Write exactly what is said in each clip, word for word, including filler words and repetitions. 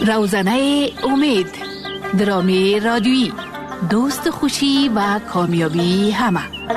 روزنه امید، درامی رادیویی، دوست خوشی و کامیابی همه.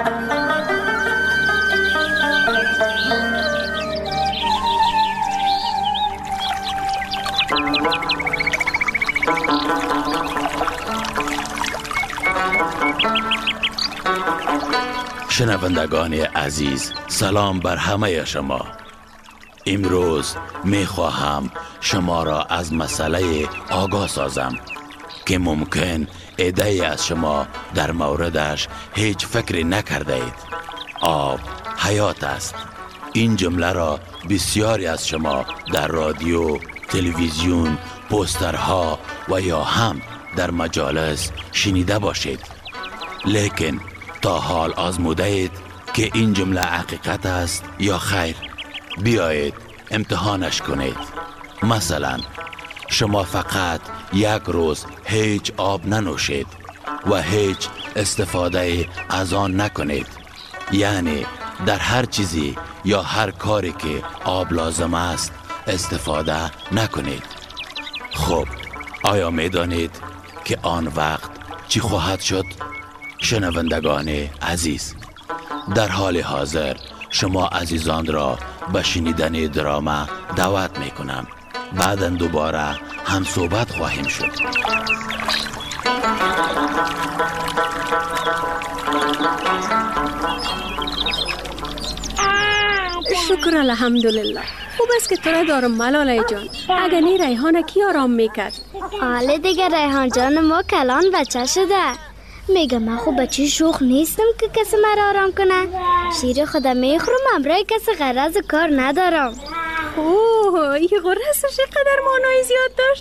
شنوندگان عزیز، سلام بر همه شما. امروز می خواهم شما را از مسئله آگاه سازم که ممکن ایده از شما در موردش هیچ فکری نکرده اید. آب حیات است. این جمله را بسیاری از شما در رادیو، تلویزیون، پوسترها و یا هم در مجالس شنیده باشید. لیکن تا حال آزموده اید که این جمله حقیقت است یا خیر؟ بیایید امتحانش کنید. مثلا شما فقط یک روز هیچ آب ننوشید و هیچ استفاده از آن نکنید، یعنی در هر چیزی یا هر کاری که آب لازم است استفاده نکنید. خب آیا میدانید که آن وقت چی خواهد شد؟ شنوندگان عزیز، در حال حاضر شما عزیزان را به شنیدن دراما دعوت می کنم. بعداً دوباره هم صحبت خواهیم شد. شکر الحمدلله. خوب است که تو را دارم ملاله جان. اگر نی ریحانه کی آرام میکرد؟ حالا دیگه ریحان جان ما کلان بچه شده. میگه من خوب بچه شوخ نیستم که کسی مرا آرام کنه. شیر خودم میخورم، امرای کسی غرض کار ندارم. اوه، این غرضش قدر مانای زیاد داشت.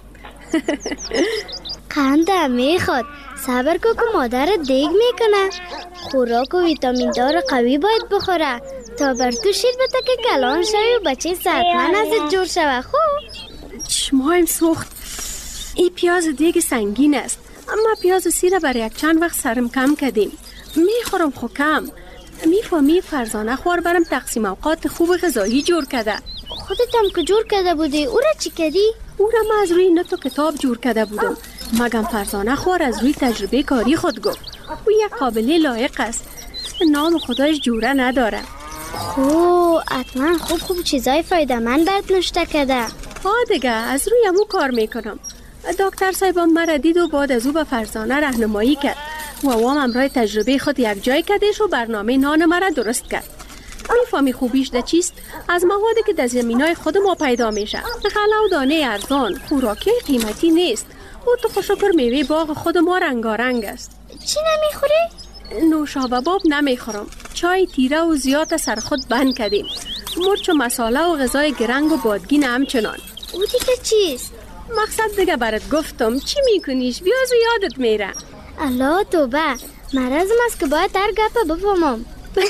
قنده میخواد. صبر کو که مادر دیگ میکنه. خوراک و ویتامین دار قوی باید بخوره تا بر تو شیر بده که کلان شوی و بچه صحتمند ازت جور شوه. خوب چشمایم سوخت. این پیاز دیگ سنگین است، اما پیاز سیره برای یک چند وقت سرم کم کردیم. میخورم خو کم. میفهمی فرزانه خوار برم تقسیم اوقات خوب غذایی جور کرده. خودت هم که جور کرده بودی، او را چی کردی؟ او را من از روی نت و کتاب جور کرده بودم. مگم فرزانه خوار از روی تجربه کاری خود گفت. او یک قابلی لایق است، نام خدایش جوره نداره. خو حتما خوب خوب چیزای فایده من برات نوشته کرده. ها دیگه از روی امو کار میکنم. دکتر صاحبم مرا دید و بعد از او به فرزانه راهنمایی کرد و وام امرای تجربه خود یک جای کردش و برنامه نان مرا درست کرد. میفهمی خوبیش ده چیست؟ از موادی که در زمینای خود ما پیدا میشه. غله و دانه ارزان، خوراکی قیمتی نیست. و تو خوشکر میوه باغ خود ما رنگارنگ است. چی نمیخوری؟ نوشابه باب نمیخورم. چای تیره و زیاد سر خود بند کردیم. مرچ و مساله و غذای گرنگ و بادگین همچنان. او دیگه چیست؟ مقصد دیگه برات گفتم. چی میکنیش؟ بیاز و یادت میره. الله توبه، مرضم است که باید در گپه بفهمم.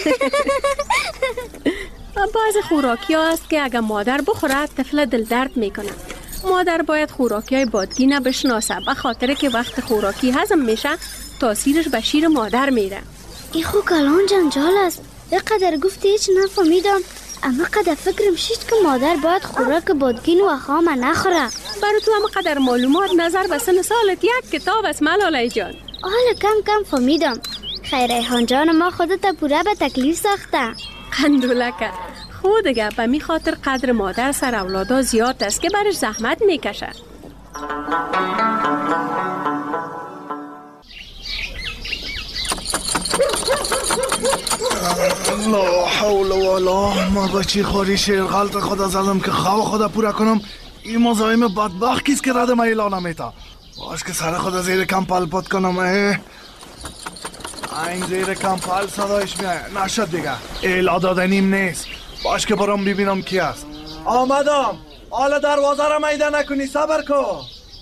بعض خوراکی ها است که اگر مادر بخوره طفل دل درد میکنه. مادر باید خوراکی های بادگی بشناسه، به خاطر که وقت خوراکی هضم میشه تاثیرش به شیر مادر میره. ای خو کلان جنجال است. اینقدر گفتی هیچ نفهمیدم، اما قدر فکرم شید که مادر باید خوراک بادگین و خام نخوره. برای تو هم قدر معلومات نظر به سن سالت یک کتاب است ملاله جان. حالا کم کم فهمیدم. خیر ریحان جان ما خودت پوره به تکلیف ساخته. قندولکه. خود دیگه به می خاطر قدر مادر سر اولادا زیاد است که برش زحمت میکشه. لا حول ولا. ما بچی خوری شیر غلط خدا زدم که خواه خدا پورا کنم. این مزایم بدبخت کیست که رد ما اعلان میتا؟ باش که سر خدا زیر کمپل پد کنم. اه این زیر کمپل صدایش میاد. نشد دیگه، اعلان دادنیم نیست. باش که برام ببینم کی است. آمدم. حالا دروازه را میده نکنی، صبر کن.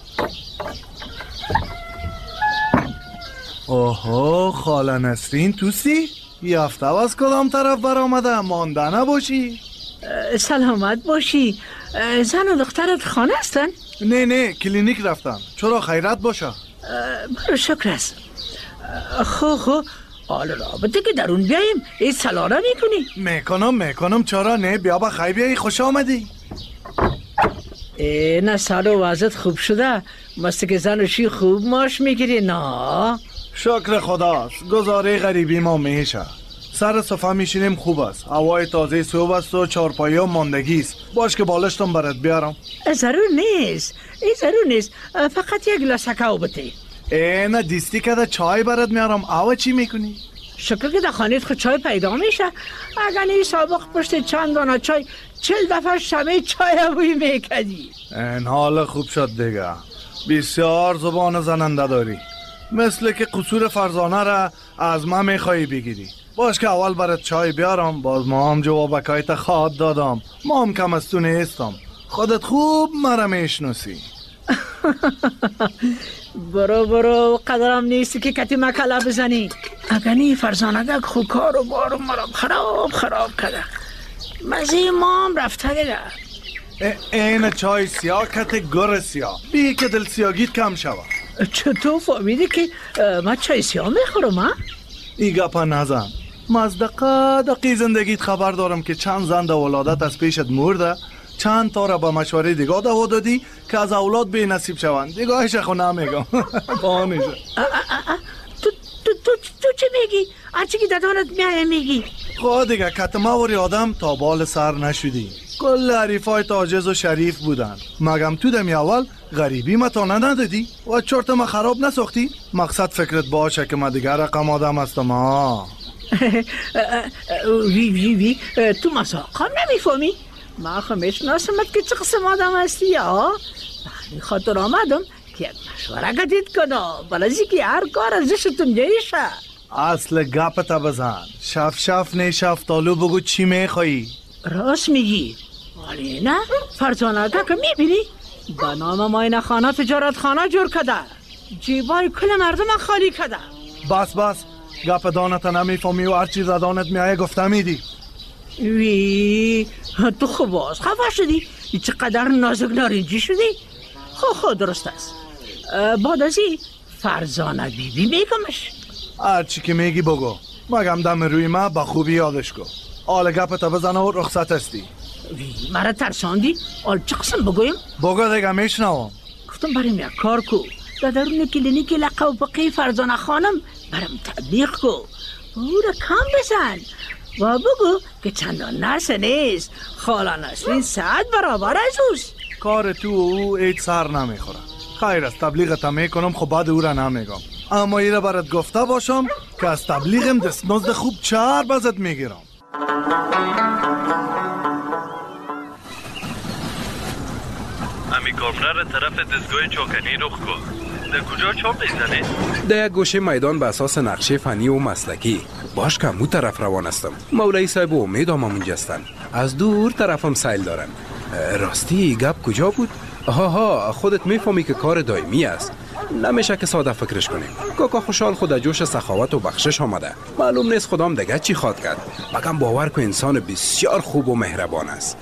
اوهو خاله نسرین توسی؟ یافته از کدام طرف بر آمده؟ مانده نباشی؟ سلامت باشی. زن و دخترت خانه هستن؟ نه نه کلینیک رفتن. چرا خیرت باشه؟ برو شکر است. خو خو حالا رابطه که درون بیاییم این سلاره میکنی؟ میکنم میکنم چرا نه. بیا با خیلی بیایی خوش آمدی. نه سال و وضعت خوب شده؟ مثل که زن و شی خوب ماش میگیری نه؟ شکر خداست. گزاره غریبی ما میشه. سر صفحه میشینیم خوب است. هوای تازه صبح است و چارپایی هم ماندگی است. باش که بالشتم برات بیارم. ضرور نیست. این ضرور نیست. فقط یک گلاس کاو بده. نه دیستی که ده چای برات میارم. آوا چی میکنی؟ شکر که در خانیت خود چای پیدا میشه. اگر این سابق پشت چند دانه چای چل دفعه شمه چای بوی میکدی. این حال خوب شد دیگه. بسیار زبان زننده داری. مثل که قصور فرزانه را از ما میخوایی بگیری. باش که اول برات چای بیارم. باز ما هم جوابکایت خواد دادم. ما هم کم از تو نیستم. خودت خوب مرا میشناسی. برو برو قدرم نیستی که کتی مکلا بزنی. اگر نی فرزانه خود کار و بارو مرا خراب خراب کرده. مزه ما هم رفته دیگه. این چای سیاه کت گر سیاه. بیه که دل سیاگیت کم شود. چطور فهمیدی که من چای سیاه میخورم ها؟ ای گپا نزن. من از دقیقه دقیق زندگیت خبر دارم که چند زن در ولادت از پیشت مرده. چند تا را با مشوره دیگاه دوا دادی که از اولاد بی نصیب شوند. دیگاهش خو نمیگم. بانیشه تو تو تو تو چی میگی؟ هرچی که دادانت میای میگی. خود دیگه کتماوری آدم تا بال سر نشدی. کل حریفای تاجز و شریف بودن. مگم تو دمی اول غریبی ما تا ندادی و چرت ما خراب نساختی؟ مقصد فکرت باشه که ما دیگر رقم آدم هستم ها. وی وی وی تو مساقا نمیفهمی؟ ما خمیشناسمت که چه قسم آدم هستی یا؟ بخی خاطر آمدم که یک مشوره گدید کنم بلازی که هر کار ازشتون جایشه. اصل گپت بزن. شف شف نه شفتالو بگو چی میخوایی؟ راست میگی. ولی نه فرزانه که میبینی با نام ماین خانه تجارت خانه جور کده. جیبای کل مردم خالی کده. بس بس گپ دانت نمیفهمی و هر چیز دانت میایه گفته میدی. وی تو خوب باز خفه شدی. چقدر نازک نارنجی شدی. خو خو درست است. بعد از این فرزانه بیبی میگمش. هرچی که میگی بگو. مگم دم روی ما با خوبی یادش کن. آل گپت بزنه و رخصت استی. وی مرا ترساندی. آل چه قسم بگویم؟ بگو دیگه میشنوم. گفتم بریم یک کار کو. در درون کلینیک لقب بقی فرزانه خانم برم تبلیغ کو. او را کم بزن و بگو که چندان نرسه نیست. خالا نسرین ساعت برابر از اوست. کار تو او ایت سر نمیخوره. خیر از تبلیغت میکنم خب بعد او را نمیگم. اما ایره برات گفته باشم که از تبلیغم دستمزد خوب چهار بزد میگیرم. امی کارفرر طرف دستگاه چاکنی رخ کن. در کجا چاپ میزنی؟ در یک گوشه میدان به اساس نقشه فنی و مسلکی. باش که مو طرف روان هستم. مولایی صاحب و امید هم اونجا هستن. از دور طرفم سیل دارن. راستی گپ کجا بود؟ ها ها خودت میفهمی که کار دائمی است. نمیشه که ساده فکرش کنیم. کاکا خوشحال خود جوش سخاوت و بخشش آمده. معلوم نیست خدام دیگه چی خواد کرد. مگم باور که انسان بسیار خوب و مهربان است.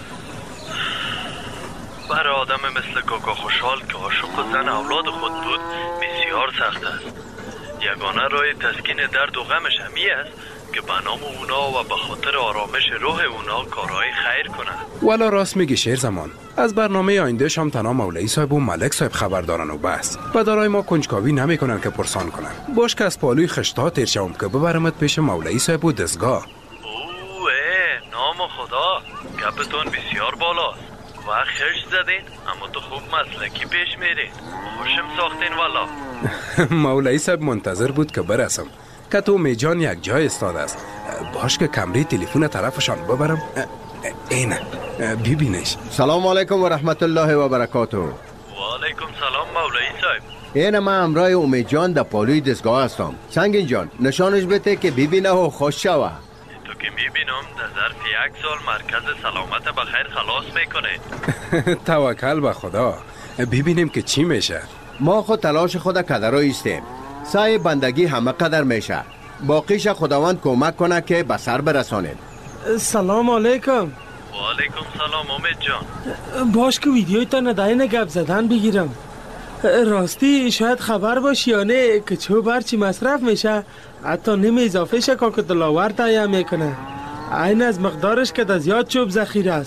برای آدم مثل کاکا خوشحال که عاشق زن اولاد خود بود بسیار سخت است. یگانه راه تسکین درد و غمش همی است که به نام اونا و به خاطر آرامش روح اونا کارهای خیر کنند. والا راست میگی شیر زمان. از برنامه آینده شام تنها مولایی صاحب و ملک صاحب خبر دارن و بس. و دارای ما کنجکاوی نمیکنن که پرسان کنن. باش که از پالوی خشتا تیر شوم که ببرمت پیش مولایی صاحب و دستگاه. اوه نام خدا گپتون بسیار بالاست. و خرش زدین اما تو خوب مسلکی پیش میرین. خوشم ساختین والا. مولایی صاحب منتظر بود که برسم. که تو میجان یک جای استاده است. باش که کمری تلفن طرفشان ببرم. اینه ببینش. سلام علیکم و رحمت الله و برکاته. و علیکم سلام مولایی صاحب. اینه من امرای امید جان در پالوی دستگاه هستم. سنگین جان نشانش بده که ببینه و خوش شوه. تو که میبینم در ظرف یک سال مرکز سلامت بخیر خلاص میکنه. توکل به خدا. ببینیم که چی میشه. ما خود تلاش خود کدرا ایستیم. سعی بندگی همه قدر میشه. باقیش خداوند کمک کنه که به سر برسانیم. سلام علیکم. و علیکم سلام امید جان. باش که ویدیوی تا نداین گپ زدن بگیرم. راستی شاید خبر باشی یا نه که چه برچی مصرف میشه حتی نیم اضافه شه که دلاور تایه میکنه. این از مقدارش که در زیاد چوب ذخیره است.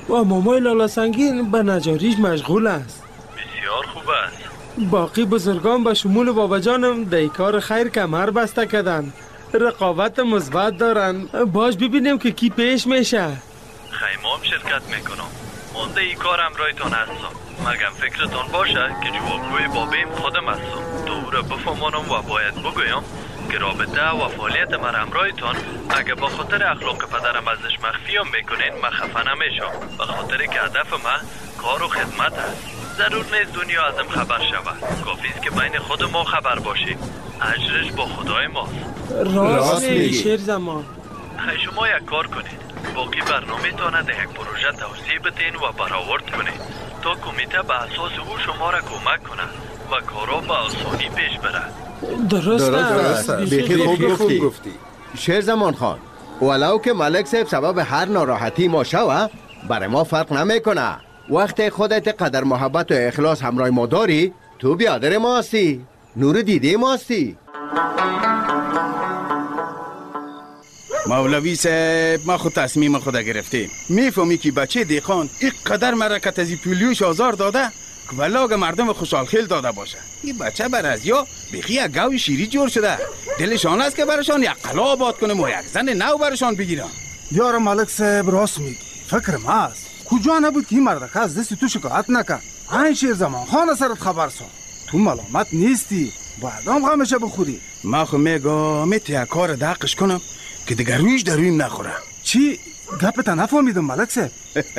و مامای لالا سنگین به نجاریش مشغول است. بسیار خوب است. باقی بزرگان به شمول بابا جانم در کار خیر کمر بسته کردن، رقابت مثبت دارن. باش ببینیم که کی پیش میشه. خیمام شرکت میکنم. من در این کار امرایتان هستم. مگم فکرتان باشه که جوابگوی بابیم خودم هستم. تو را بفهمانم و باید بگویم که رابطه و فعالیت من امرایتان اگه با خاطر اخلاق پدرم ازش مخفیم میکنین من خفه نمیشم. به خاطر که هدف من کار و خدمت هست. ضرور نیست دنیا ازم خبر شود. کافی است که بین خود ما خبر باشی. اجرش با خدای ماست. راست میگی شیر زمان. خیلی شما یک کار کنید. باقی برنامه تانه ده یک پروژه توسیع بتین و برآورد کنید تا کمیته به اساس او شما را کمک کنه و کارا به آسانی پیش بره. درست است. بیخی خوب گفتی. گفتی شیر زمان خان، ولو که ملک صاحب سبب هر ناراحتی ما شوه برای ما فرق نمیکنه. وقتی خودت قدر محبت و اخلاص همراه ما داری، تو بیادر ما هستی، نور دیده ما هستی. مولوی صاحب، ما خود تصمیم خود گرفتیم. میفهمی که بچه دیخان این قدر مرکت از پولیوش آزار داده که ولاگ مردم خوشحال خیل داده باشه. این بچه بر از یا بیخی یک گاوی شیری جور شده. دلشان است که برشان یک قلا آباد کنم و یک زن نو برشان بگیرم. یار ملک صاحب راست میگی. فکر ما است کجا نبود که این مردکه از دست تو شکایت نکن. این شیر زمان خان سرت خبر سان. تو ملامت نیستی، باید هم غمشه بخوری. ما خو میگم میتی یک کار دقش کنم که دیگر رویش در رویم نخوره. چی؟ گپتا نفهمیدم ملک صاحب.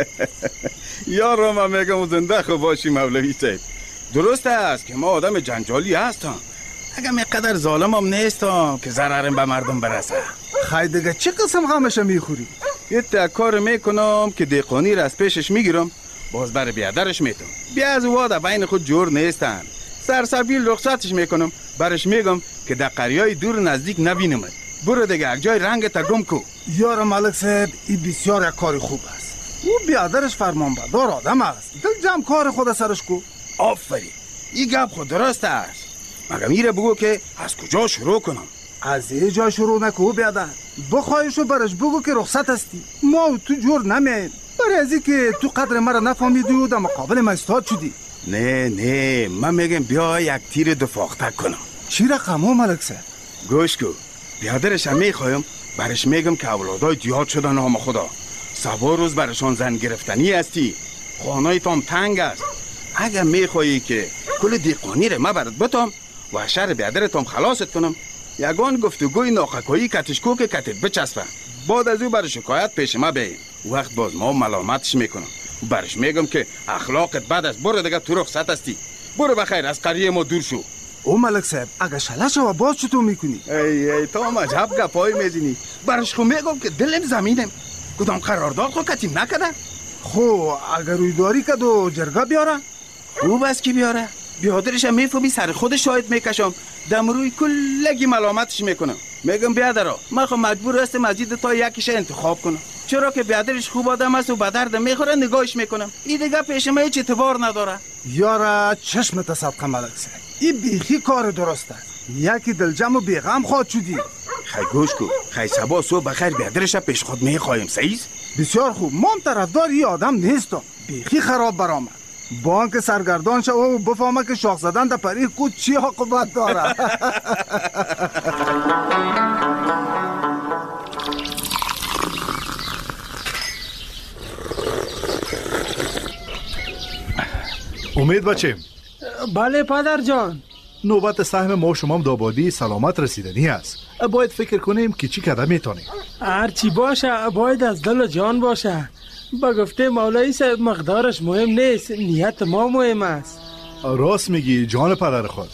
یارو ما میگم زنده خو باشی مولوی صاحب. درست است که ما آدم جنجالی هستم، اگه میقدر ظالم هم نیستم که ضررم به مردم برسه. خیلی دیگه چه قسم غمشه میخوری؟ یه تک کار میکنم که دیقانی را از پیشش میگیرم، باز بر بیادرش میتم. بیا از واده بین خود جور نیستن. سرسبیل رخصتش میکنم، برش میگم که در قریای دور نزدیک نبینمت. برو دیگه یک جای رنگ تا گم کو. یار ملک صاحب این بسیار یک کار خوب است. او بیادرش فرمانبردار آدم است. دل جمع کار خود سرش کو. آفرین، این گپ خود درست است. مگه میره بگو که از کجا شروع کنم؟ از یه جا شروع نکو بیادر. بخواهیشو برش بگو که رخصت هستی. ما و تو جور نمیم. برای ازی که تو قدر مرا نفهمیدی و در مقابل ما استاد شدی. نه نه، من میگم بیا یک تیر دفاختک کنم. چی رقم ها ملک صاحب؟ گوش کو، بیادرش هم میخوایم برش میگم که اولادای دیاد شدن نام خدا. سبا روز برشان زن گرفتنی هستی. خانای تام تنگ است. اگر میخوایی که کل دیقانی رو مبرد بتام و شر بیادرتام خلاصت کنم، یگان گفتگوی ناخکایی کتشکو که کتت بچسبه. بعد از او برش شکایت پیش ما بیم. وقت باز ما ملامتش میکنم و برش میگم که اخلاقت بد است. برو دیگه تو رخصت هستی. برو بخیر از قریه ما دور شو. او ملک صاحب اگه شلش و باز چطور میکنی؟ ای ای تو مجب گپای میزنی. برش خو میگم که دلم زمینم. کدام قرارداد خو کتیم نکده؟ خو اگر روی داری کد و جرگه بیاره؟ خوب است که بیاره. بیادرش هم میفهمی سر خودش شاید میکشم. دم روی کلگی ملامتش میکنم. میگم بیادرها من خو مجبور هستم از این تا یکیش انتخاب کنم، چرا که بیادرش خوب آدم است و به درد میخوره نگاهش میکنم. این دیگه پیش ما هیچ اعتبار نداره. یارا چشمت صدقه ملک صاحب، این بیخی کار درست است. یکی دلجم و بیغم خواد شدی. خی گوش کو، خی سبا صبح بخیر بیادرش پیش خود میخوایم. سعیز بسیار خوب. ما هم طرفدار این آدم نیستم. بیخی خراب برآمد. بانک سرگردان شو و بفهمه که شاخ زدن در پری کود چی عاقبت داره. امید بچه. بله پدر جان. نوبت سهم ما شما دابادی سلامت رسیدنی است. باید فکر کنیم که چی کده میتونیم. هرچی باشه باید از دل و جان باشه. با گفته مولایی صاحب مقدارش مهم نیست، نیت ما مهم است. راست میگی جان پدر خود.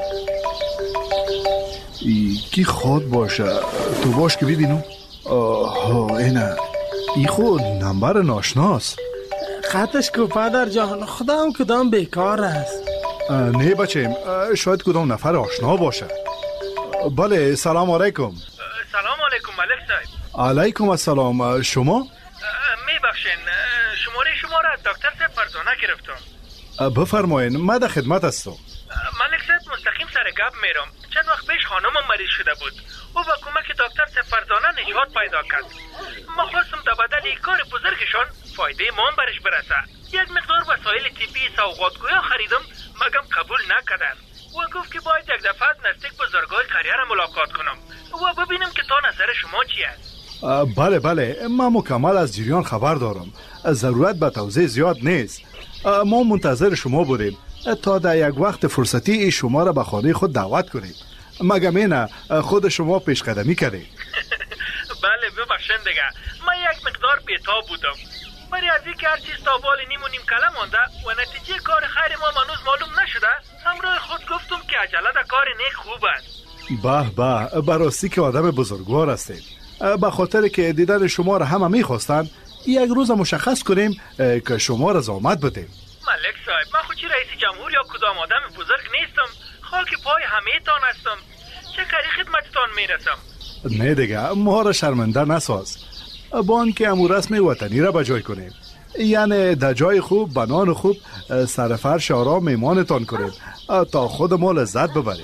ای کی خود باشه تو باش که ببینم. آها اینه ای خود نمبر ناشناست. خطش کو پدر جان، خدا هم کدام بیکار است. نه بچه شاید کدام نفر آشنا باشه. بله سلام علیکم. سلام علیکم ملک صاحب. علیکم السلام. شما؟ میبخشین شماره شما را از دکتر صاحب فرزانه گرفتم. بفرمایین من در خدمت هستم. ملک صاحب مستقیم سر گپ میرم. چند وقت پیش خانمم مریض شده بود. او با کمک دکتر صاحب فرزانه نجات پیدا کرد. ما خواستم در بدل این کار بزرگشان فایده ما برش برسه. یک مقدار وسایل طبی سوغاتگویا خریدم مگم قبول نکردن و گفت که باید یک دفعه نزدیک بزرگای قریه را ملاقات کنم و ببینم که تا نظر شما چی است. بله بله، من مکمل از جریان خبر دارم. ضرورت به توضیح زیاد نیست. ما منتظر شما بودیم تا در یک وقت فرصتی شما را به خانه خود دعوت کنیم. مگم اینه خود شما پیش قدمی کردید؟ بله ببخشن دیگه، من یک مقدار بی‌تاب بودم. برای از اینکه هر چیز تا بال نیم و نیم کله مانده و نتیجه کار خیر ما منوز معلوم نشده، همراه خود گفتم که عجله در کار نیک خوب است. به به، براستی که آدم بزرگوار هستید. به خاطر که دیدن شما را همه میخواستن، یک روز مشخص کنیم که شما را زحمت بدیم. ملک صاحب، من خود چی رئیس جمهور یا کدام آدم بزرگ نیستم. خاک پای همه تان هستم. چه کاری خدمتتان میرسم؟ نه دیگه، ما را شرمنده نساز. بان که امو رسم وطنی را بجای کنیم، یعنی در جای خوب بنان خوب سرفرش آرام میمانتان کنیم تا خود ما لذت ببریم.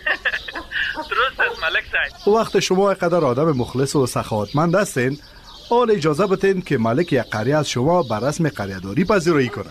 درست است ملک صاحب. وقت شما قدر آدم مخلص و سخاوتمند هستین، حال اجازه بتین که ملک یک قریه از شما بر رسم قریه‌داری پذیرایی کنه.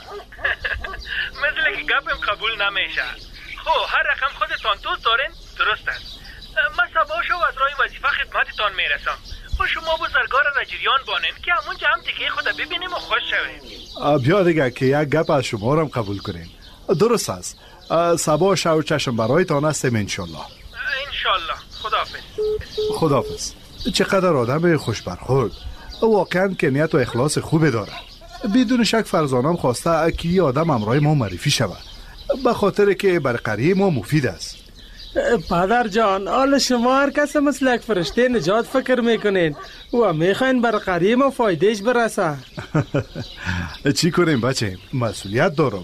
مثل که گپم قبول نمیشه. خب هر رقم خودتان دوست دارین درست است. من صبح شو از راه وظیفه خدمتتان میرسم و شما بزرگار را جریان بانین که همونجا هم دیگه خود ببینیم و خوش شویم. بیا دیگه که یک گپ از شما را هم قبول کنیم. درست است. صبح شو چشم برایتان هستیم انشالله. انشالله. خداحافظ. خداحافظ. چقدر آدم خوش برخورد. واقعا که نیت و اخلاص خوبی داره. بدون شک فرزانم خواسته که یه آدم همراه ما معرفی شود، به خاطر که بر قریه ما مفید است. پدر جان، حال شما هر کس مثل یک فرشته نجات فکر میکنین و میخواین بر قریه ما فایدهش برسه. چی کنیم بچه؟ مسئولیت دارم.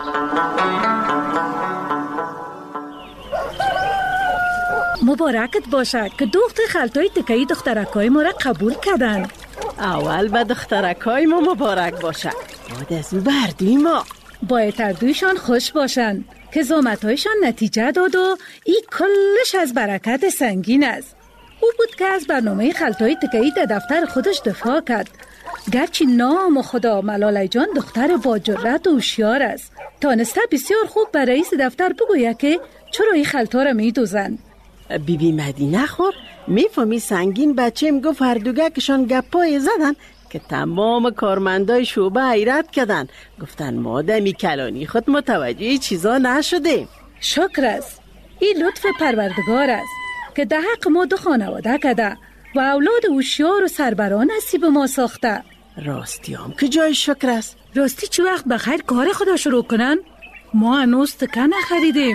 مبارکت باشه که دختر خالتوی تکهی دخترکای ما را قبول کردن. اول به دخترکای ما مبارک باشه، بعد از او بردوی ما. باید اردویشان خوش باشن که زحمت‌هایشان نتیجه داد و این کلش از برکت سنگین است. او بود که از برنامه خالتوی تکهی در دفتر خودش دفاع کرد. گرچه نام خدا ملاله جان دختر با جرأت و هوشیار است، تانسته بسیار خوب به رئیس دفتر بگوید که چرا این خالتا را میدوزن. بی بی مدینه خور میفهمی سنگین بچه‌م گفت هر دوگکشان گپای زدن که تمام کارمندای شعبه حیرت کردن، گفتن ما دمی کلانی خود متوجه چیزا نشده. شکر است. این لطف پروردگار است که در حق ما دو خانواده کده و اولاد هوشیار و سربران نصیب ما ساخته. راستی هم که جای شکر است. راستی چی وقت بخیر کار خدا شروع کنن؟ ما هنوز تکه نخریدیم.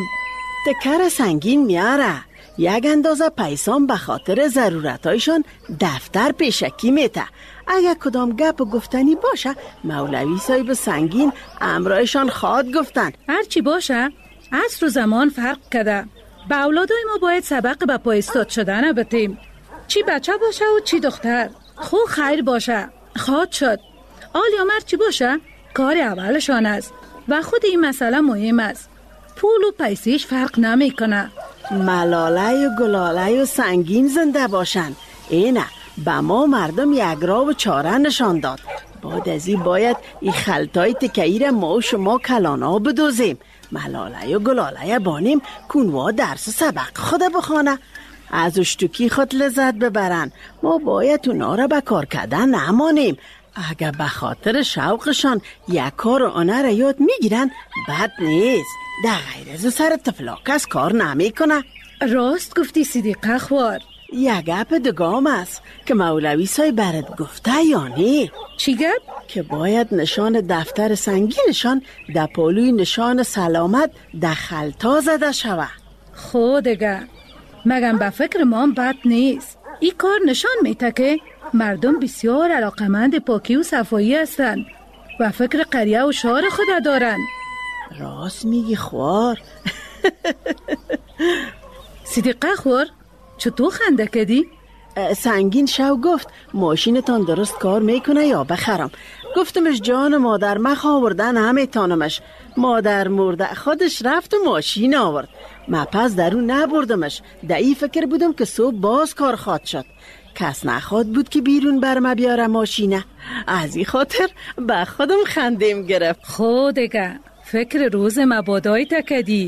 تکه سنگین میاره، یک اندازه پیسان به خاطر ضرورتایشان دفتر پیشکی میته. اگر کدام گپ گفتنی باشه مولوی صاحب سنگین امرایشان خواد گفتن. هرچی باشه عصر و زمان فرق کرده. به اولادای ما باید سبق به پای استاد شدن بتیم، چی بچه باشه و چی دختر. خو خیر باشه خواد شد، آل یا مرد چی باشه کار اولشان است و خود این مسئله مهم است. پول و پیسیش فرق نمی کنه. ملاله و گلاله و سنگین زنده باشن. اینه به ما مردم یک راه و چاره نشان داد. بعد از این باید این خلطای تکهی را ما و شما کلانا بدوزیم. ملاله و گلاله بانیم کنوا درس سبق خود بخوانه، از اشتوکی خود لذت ببرن. ما باید اونا را به کار کردن نمانیم. اگر به خاطر شوقشان یک کار و آنه را یاد میگیرن بد نیست. در غیر از سر تفلاک از کار نمی کنه. راست گفتی صدیقه خوار. یک گپ دگام است که مولوی صاحب برات گفته یا نه؟ چی گپ؟ که باید نشان دفتر سنگینشان در پالوی نشان سلامت در خلطا زده شوه. خودگه مگم به فکر ما هم بد نیست. این کار نشان میده که مردم بسیار علاقمند پاکی و صفایی هستند و فکر قریه و شهر خود دارن. راست میگی خوار. صدیقه خوار چطور خنده کردی؟ سنگین شو گفت ماشینتان درست کار میکنه یا بخرم. گفتمش جان مادر مخ آوردن همه تانمش. مادر مرده خودش رفت و ماشین آورد. من پس در اون نبردمش. در این فکر بودم که صبح باز کار خواد شد. کس نخواد بود که بیرون برم بیارم ماشینه. از این خاطر به خودم خندیم گرفت. خودگه فکر روز مبادای تکدی.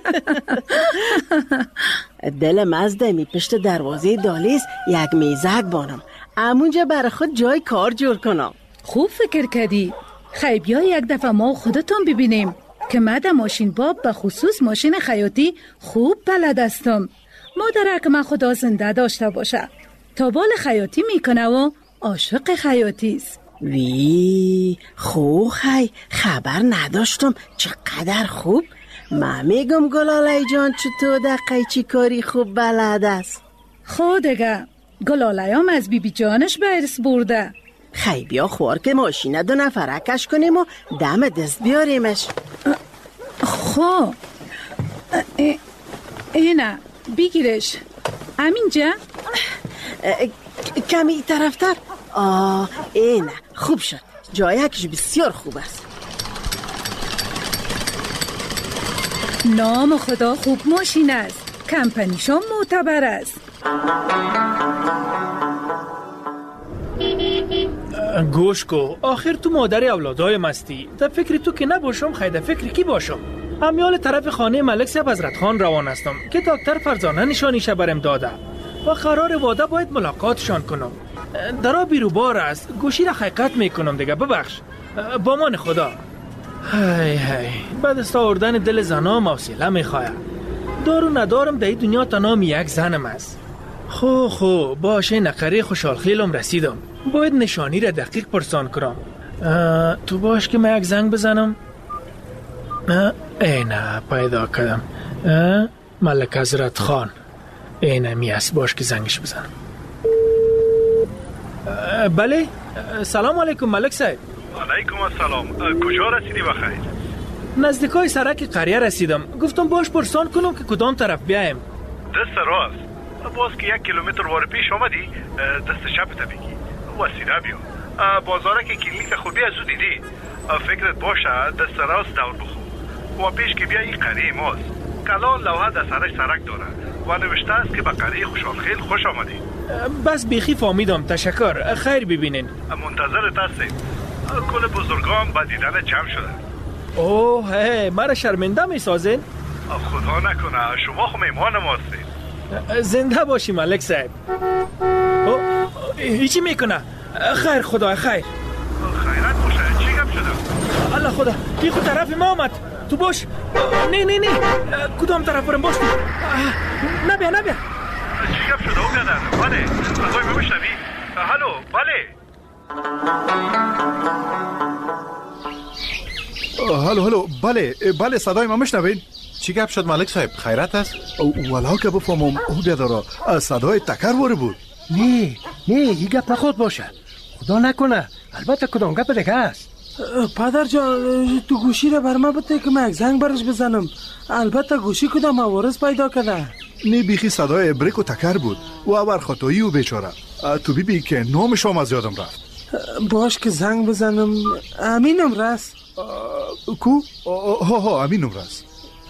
دلم از دمی پشت دروازه دالیس یک میزک بانم، امونجا برای خود جای کار جور کنم. خوب فکر کردی. خیلی بیا یک دفعه ما خودتون ببینیم که من در ماشین باب به خصوص ماشین خیاطی خوب بلد هستم. مادره که من خدا زنده داشته باشه تا بال خیاطی میکنه و عاشق خیاطی است. وی خو خی خبر نداشتم، چقدر خوب. من میگم گلاله جان چطور در قیچی کاری خوب بلد است. خودگه گلاله هم از بی بی جانش به ارث برده. خی بیا خوار که ماشینه دو نفره کش کنیم و دم دست بیاریمش. خب اینه بگیرش. امینجا کمی طرفتر. آه اینه خوب شد، جایکش بسیار خوب است. نام خدا خوب ماشین است، کمپنیشون معتبر است. گوش کو، آخر تو مادر اولادای مستی. در فکر تو که نباشم خیلی فکر کی باشم؟ امیال طرف خانه ملک صاحب حضرت خان روان هستم که دکتر فرزانه نشانیش برم داده و قرار واده باید ملاقاتشان کنم. درا بیروبار است، گوشی را حقیقت میکنم دیگه، ببخش. با من خدا. هی هی بعد از آوردن دل زنا موصله میخواه. دارو ندارم در دنیا تنام یک زنم است. خو خو باشه نقره خوشحال خیلم رسیدم. باید نشانی را دقیق پرسان کنم. تو باش که من یک زنگ بزنم. اینه پیدا کردم. ملک حضرت خان. اینه می است، باش که زنگش بزنم. بله سلام علیکم ملک صاحب. علیکم السلام. کجا رسیدی بخیر؟ نزدیکای سرک قریه رسیدم. گفتم باش پرسان کنم که کدام طرف بیایم. دست راست. باز که یک کیلومتر وار پیش آمدی دست چپ تا بگی و سیده بیا. بازاره که کلینیک خوبی از او دیدی. فکرت باشه دست راست دور بخو و پیش که بیا این قریه ماست. کلان لوحه در سرش سرک داره و نوشته است که به قریه خوشحال خیل خوش آمدی. بس بیخی فامیدم، تشکر. خیر ببینین. منتظرت هستیم. کل بزرگان با دیدن جمع شدن. اوه هی مرا شرمنده می سازین؟ خدا نکنه، شما خو میمان ما هستید. زنده باشی ملک صاحب. هیچی میکنه؟ خیر خدا خیر. خیرت باشه. چی گپ شده؟ الله خدا بی خود طرف ما آمد. تو باش. نه نه نه کدام طرف برم باش تو. نبیا نبیا. چی گپ شده او بیادر؟ بله صدای من بشنوی؟ هلو بله. هلو هلو بله بله صدای ما میشنوین؟ چی گپ شد ملک صاحب؟ خیرت است؟ والا که بفهمم او بیادارا صدای تکر واره بود. نه نه این گپ نخود باشه، خدا نکنه. البته کدام گپ دیگه است. پدر جان تو گوشی را بر من بده که من یک زنگ برش بزنم. البته گوشی کدام عوارض پیدا کرده. نه بیخی صدای بریک و تکر بود و اور خطایی و بیچاره. تو بی بی که نامش هم از یادم رفت. باش که زنگ بزنم. امینم رست. کو؟ ها ها امینم رست.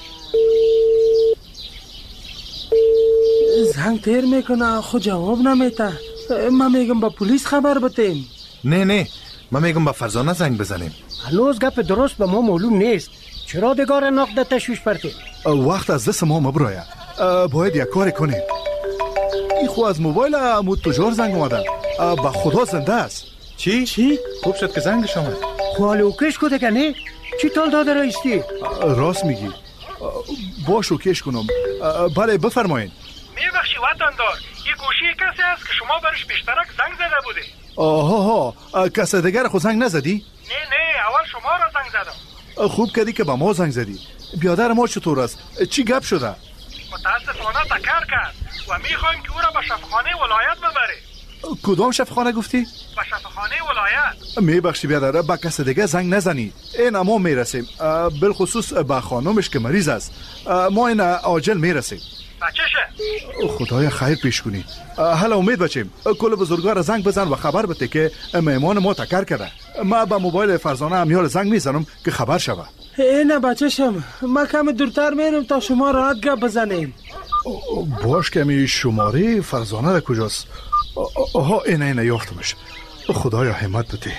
زنگ تیر میکنه خود جواب نمیته. من میگم با پلیس خبر بتیم. نه نه من میگم با فرزانه زنگ بزنیم. هنوز گپ درست به ما معلوم نیست. چرا دگار نقد تشویش پرتیم؟ وقت از دست ما مبرایه. باید یک کاری کنیم. این خو از موبایل امو تجار زنگ اومدن. با خدا زنده است. چی؟ چی؟ خوب شد که زنگش آمد. خوالو کش کده که نه؟ چی تال داده رایستی؟ راست میگی. باشو کش کنم. بله بفرمایین. میبخشی وطندار، این گوشی کسی است که شما برش بیشترک زنگ زده بوده. آها ها کسی دیگر خود زنگ نزدی؟ نه نه اول شما را زنگ زدم. خوب کردی که با ما زنگ زدی. بیادر ما چطور است؟ چی گپ شده؟ متاسفانه تکر کرد و میخوایم که او را به شفاخانه ولایت ببره. کدام شفاخانه گفتی؟ به شفاخانه ولایت. میبخشی بیادر با کسی دیگه زنگ نزنی. این ما میرسیم، بالخصوص با خانمش که مریض است. ما این عاجل میرسیم. بچه‌شه خدای خیر پیش کنی. حالا امید بچیم کل بزرگوار زنگ بزن و خبر بده که مهمان ما تکر کرده. ما با موبایل فرزانه امیال زنگ میزنم که خبر شوه. نه بچه‌شم، من کم دورتر میرم تا شما راحت گپ بزنیم. باش کمی شماره فرزانه را کجاست؟ آها اینه اینه یافتمش. خدایا همت بده.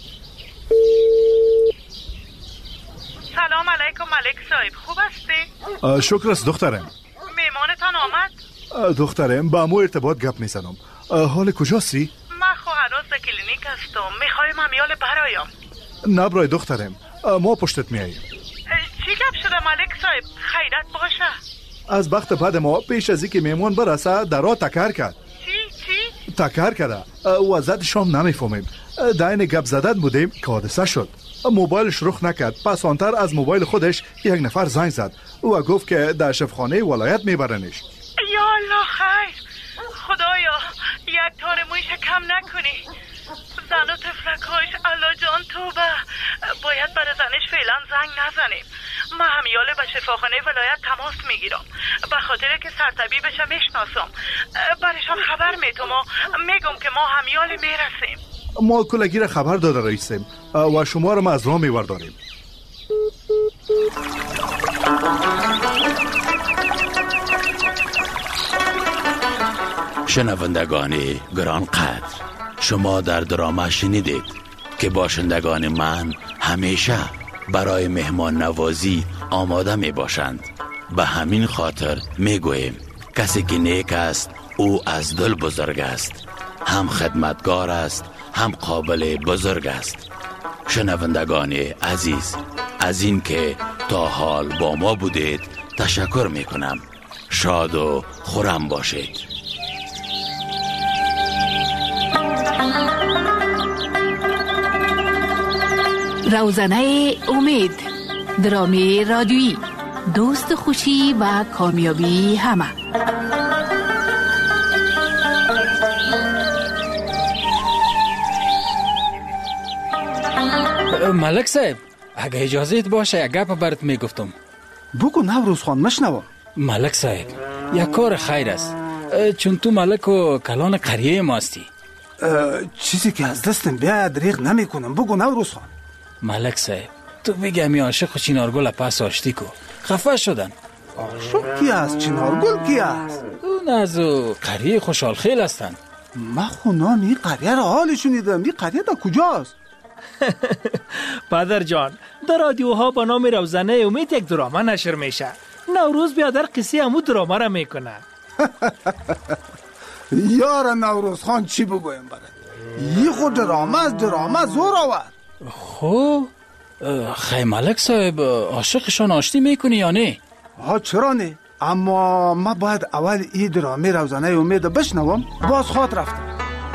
سلام علیکم ملک صاحب، خوب هستی؟ شکر است دخترم. میمانتان آمد؟ دخترم با مو ارتباط گپ میزنم. حال کجاستی؟ من خو هنوز در کلینیک هستم، میخوایم همیال برایم. نبرای دخترم، ما پشتت میاییم. چی گپ شده ملک صاحب؟ خیرت باشه. از بخت بعد ما پیش از اینکه میمون برسه درا تکر کرد. چی چی؟ تکر کرده. وضعیت شام نمیفهمیم. داین گپ زدن بودیم که حادثه شد. موبایلش رخ نکرد. پس آنتر از موبایل خودش یک نفر زنگ زد و گفت که در شفاخانه ولایت میبرنش. یا الله خیر. خدایا یک تار مویش کم نکنی. زن و تفلکاش الله جان توبه. باید برای زنش فعلا زنگ نزنیم. من همیال به شفاخانه ولایت تماس میگیرم، به خاطر که سرطبیبشم میشناسم. برشان خبر میتم و میگم که ما همیال میرسیم. ما کلگیر خبر داده رئیسیم و شما را ما از راه میورداریم. شنوندگان گران قدر، شما در دراما شنیدید که باشندگان من همیشه برای مهمان نوازی آماده می باشند. به همین خاطر می گوییم کسی که نیک است او از دل بزرگ است، هم خدمتگار است هم قابل بزرگ است. شنوندگان عزیز، از این که تا حال با ما بودید تشکر می کنم. شاد و خرم باشید. روزنه امید، درامی رادیویی، دوست خوشی و کامیابی همه. ملک صاحب، اگه اجازت باشه یک گپ برات میگفتم. بگو نوروز خان، مشنوم. ملک صاحب، یک کار خیر است، چون تو ملک و کلان قریه ما هستی. چیزی که از دستم بیاید دریغ نمی کنم. بگو نوروز خان. ملک صاحب، تو بگه می عاشق چینارگل پس آشتی کو. خفه شدن. عاشق کی است؟ چینارگل کی است؟ اون از قریه خوشحال خیل هستند. من خونام این قریه را حال شنیدم. این قریه در کجاست؟ پدر جان، در رادیوها با نام روزنه امید یک دراما نشر میشه. نوروز بیادر قصه همو دراما را میکنه. یار نوروز خان، چی بگویم برد؟ یه خود دراما از دراما زور آورد. خب خیلی ملک صاحب، عاشقشان آشتی میکنی یا نه؟ ها چرا نه، اما ما باید اول این درامی روزنه امید بشنوم. باز خواد رفتم.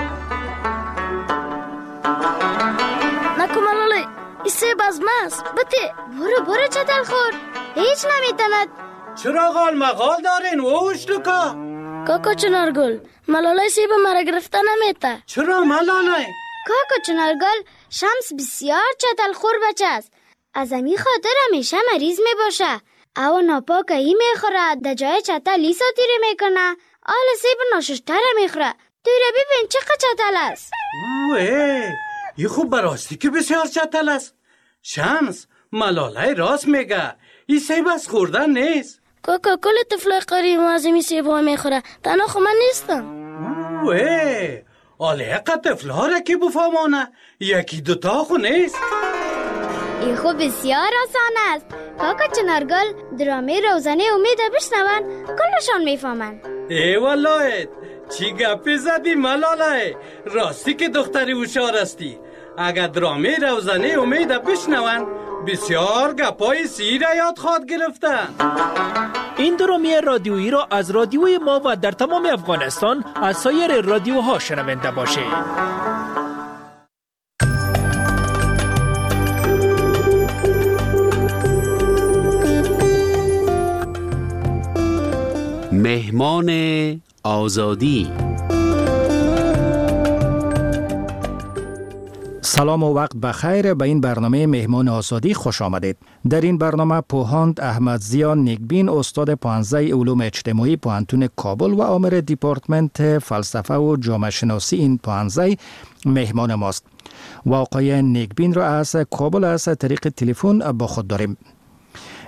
نکو ملاله، این سیب از ماست. بته برو برو چتل خور، هیچ نمیتند. چرا غال مغال دارین ووش دکا؟ کاکا چنارگل، ملاله سیب مرا گرفته نمیته. چرا ملاله؟ کاکا چنارگل، شمس بسیار چتل خور بچه است. از امی خاطر همیشه مریض می باشه. او ناپاک ای می خوره، در جای چتل ای ساتیره می کنه. آل سیب ناششتر می خوره. توی را ببین چقدر چتل است. اوه، این خوب براستی که بسیار چتل است. شمس، ملاله راست میگه. این سیب از خوردن نیست. کاکا کل طفلای قریب از امی سیب ها می خوره. تنها خو من نیستم. اوه، آله اقا طفلها را که بفهمانه. یکی دوتا خو نیست. این خو بسیار آسان است. کاکا چنارگل، درامی روزنه امید بشنون کلشان میفهمن. ای والله، چی گپی زدی ملاله؟ راستی که دختری هوشیار هستی. اگر درامی روزنه امید بشنون بسیار گپای سیر یاد خواد گرفتن. این درامی رادیویی را از رادیوی ما و در تمام افغانستان از سایر رادیوها شنونده باشید. مهمان آزادی. سلام و وقت بخیر. به این برنامه مهمان آزادی خوش آمدید. در این برنامه پوهاند احمد ضیا نیکبین، استاد پانزده علوم اجتماعی پوهنتون کابل و آمر دیپارتمنت فلسفه و جامعه شناسی این پانزده مهمان ماست. و آقای نیکبین را از کابل از طریق تلفن با خود داریم.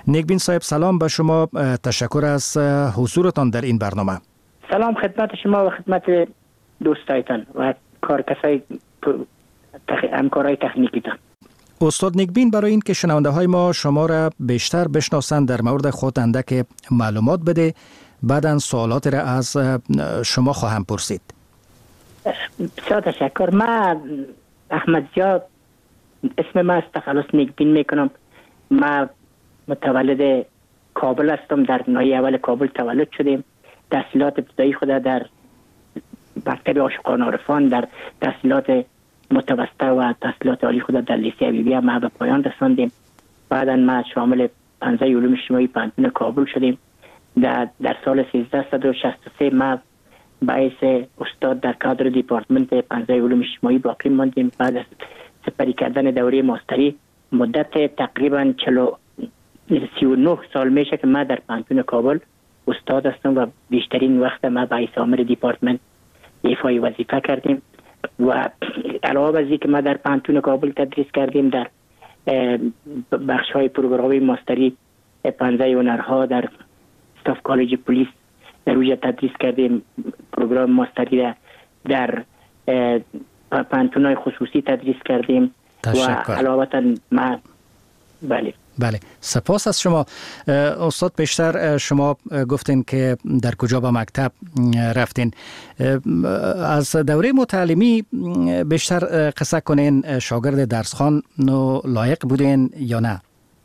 نیکبین صاحب سلام به شما، تشکر از حضورتان در این برنامه. سلام خدمت شما و خدمت دوستایتان و کارکسای تخ... همکارای تکنیکیتان. استاد نیکبین، برای این که شنونده های ما شما را بیشتر بشناسند در مورد خود اندک معلومات بده، بعداً سوالات را از شما خواهم پرسید. بسیار تشکر. من احمد زیاد اسم من است، تخلص نیکبین میکنم. من متولد کابل هستم، در ناحیه اول کابل تولد شدیم. تحصیلات ابتدایی خود در مکتب عاشقان عارفان، در تحصیلات متوسطه و تحصیلات عالی خود در لیسه حبیبیه ما به پایان رساندیم. بعدا ما شامل پانزده علوم اجتماعی پانتون کابل شدیم. در, در سال سیزده و شصت و سه ما باعث استاد در کادر دیپارتمنت پانزده علوم اجتماعی باقی ماندیم. بعد از سپری کردن دوره ماستری مدت تقریبا سی و نه سال میشه که ما در پانتون کابل استاد هستم و بیشترین وقت ما باعث عامر دیپارتمنت ایفای وظیفه کردیم. و علاوه بر اینکه ما در پانتون کابل تدریس کردیم، در بخش های پروگرامی ماستری پانزده هنرها در استاف کالج پلیس در اوجه تدریس کردیم. پروگرام ماستری در پانتون های خصوصی تدریس کردیم. تشکر. و علاوه ما بله بله سپاس از شما استاد. بیشتر شما گفتین که در کجا به مکتب رفتین. از دوره متعلمی بیشتر قصه کنین، شاگرد درسخوان لایق بودین یا نه؟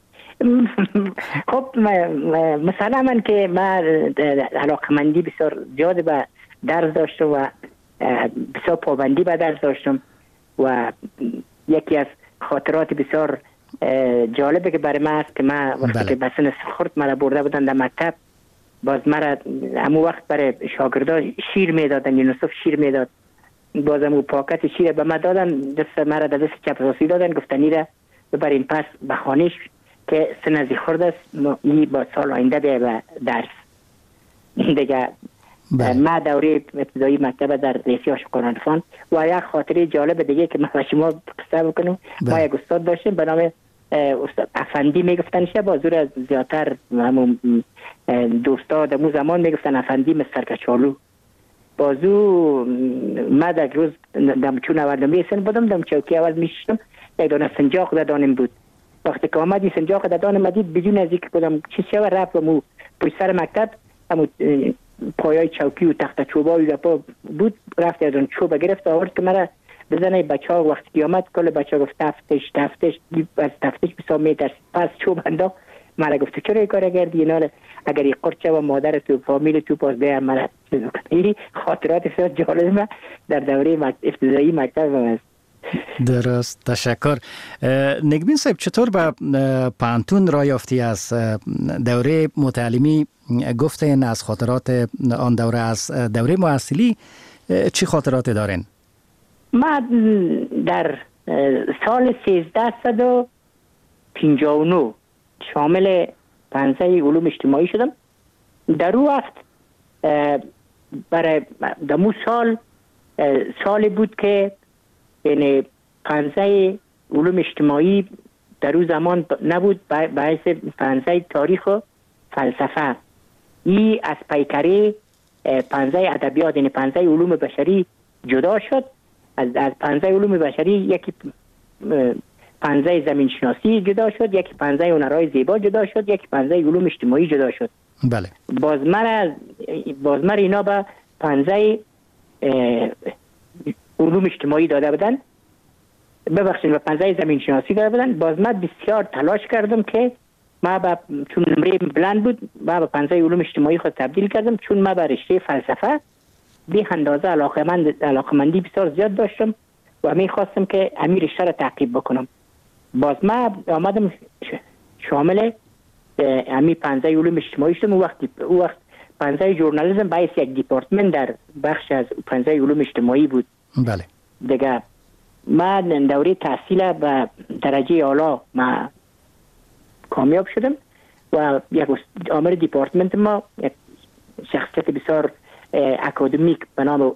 خب مثلا من که من علاقمندی بسیار زیاد به درس داشتم و بسیار پابندی به درس داشتم و یکی از خاطرات بسیار جالبه که برای من است که من وقتی بله. که بسن خورد مرا برده بودن در مکتب، باز مرا همون وقت برای شاگردان شیر میدادن، یونسف شیر میداد، باز همون پاکت شیر به من دادن، دست مرا در دست چپ راستی دادن، گفتن ایره ببرین پس به خانهش که سنزی خورد است، این با سال آینده بیه به درس دیگه. ما دوره ابتدایی مکتب در لیسه عاشقان عارفان و یک خاطره جالب دیگه که ما با شما قصه بکنم. ما یک استاد داشتیم به نام استاد افندی میگفتنش، بازور از زیادتر همون دوستا دمو زمان میگفتن افندی مستر کچالو. بازو ما در روز دم چون اول میسن بودم، دم چوکی اول میشتم، یک دانه سنجاق در دانم بود. وقتی که آمدی سنجاق در دانم دید بدون از اینکه بودم چیز شو رفت و مو پشت سر مکتب همون پایای چوکی و تخت چوبایی گپا بود، رفت از اون چوب گرفت آورد که مرا بزنه. بچه ها وقتی که آمد کل بچه ها گفت تفتش تفتش از تفتش بسا میترس، پس چوب انداخت. مرا گفت چرا این کار کردی؟ اینا اگر این قرچه و مادر تو فامیل تو پاس بیا مرا چیز بکنه. این خاطرات بسیار جالب در دوره ابتدایی مکتب است. درست، تشکر. نیکبین صاحب چطور به پانتون راه یافتی؟ از دوره متعلمی گفتین، از خاطرات آن دوره، از دوره محصلی چی خاطرات دارین؟ من در سال سیزده و پنجاه و نه شامل پانزده علوم اجتماعی شدم. در اون وقت برای دمو سال سالی بود که یعنی پانزده علوم اجتماعی در اون زمان نبود، باعث پانزده تاریخ و فلسفه. ای از پیکره پانزده ادبیات یعنی پانزده علوم بشری جدا شد. از از پانزده علوم بشری یکی پانزده زمین شناسی جدا شد، یکی پانزده هنرهای زیبا جدا شد، یکی پانزده علوم اجتماعی جدا شد. بله. باز مرا باز مرا اینا به پانزده علوم اجتماعی داده بودن، ببخشید به پانزده زمین شناسی داده بودن. باز من بسیار تلاش کردم که ما با چون نمره بلند بود ما به پانزده علوم اجتماعی خود تبدیل کردم، چون ما به رشته فلسفه به اندازه علاقمند علاقمندی بسیار زیاد داشتم و می خواستم که همین رشته را تعقیب بکنم. باز ما آمدم شامل همین پانزده علوم اجتماعی شدم. اون وقت اون وقت پانزده ژورنالیسم باعث یک دیپارتمنت در بخش از پانزده علوم اجتماعی بود. بله. دیگه ما دوره تحصیل به درجه اعلی ما کامیاب شدم و یک آمر دیپارتمنت ما یک شخصیت بسیار اکادمیک به نام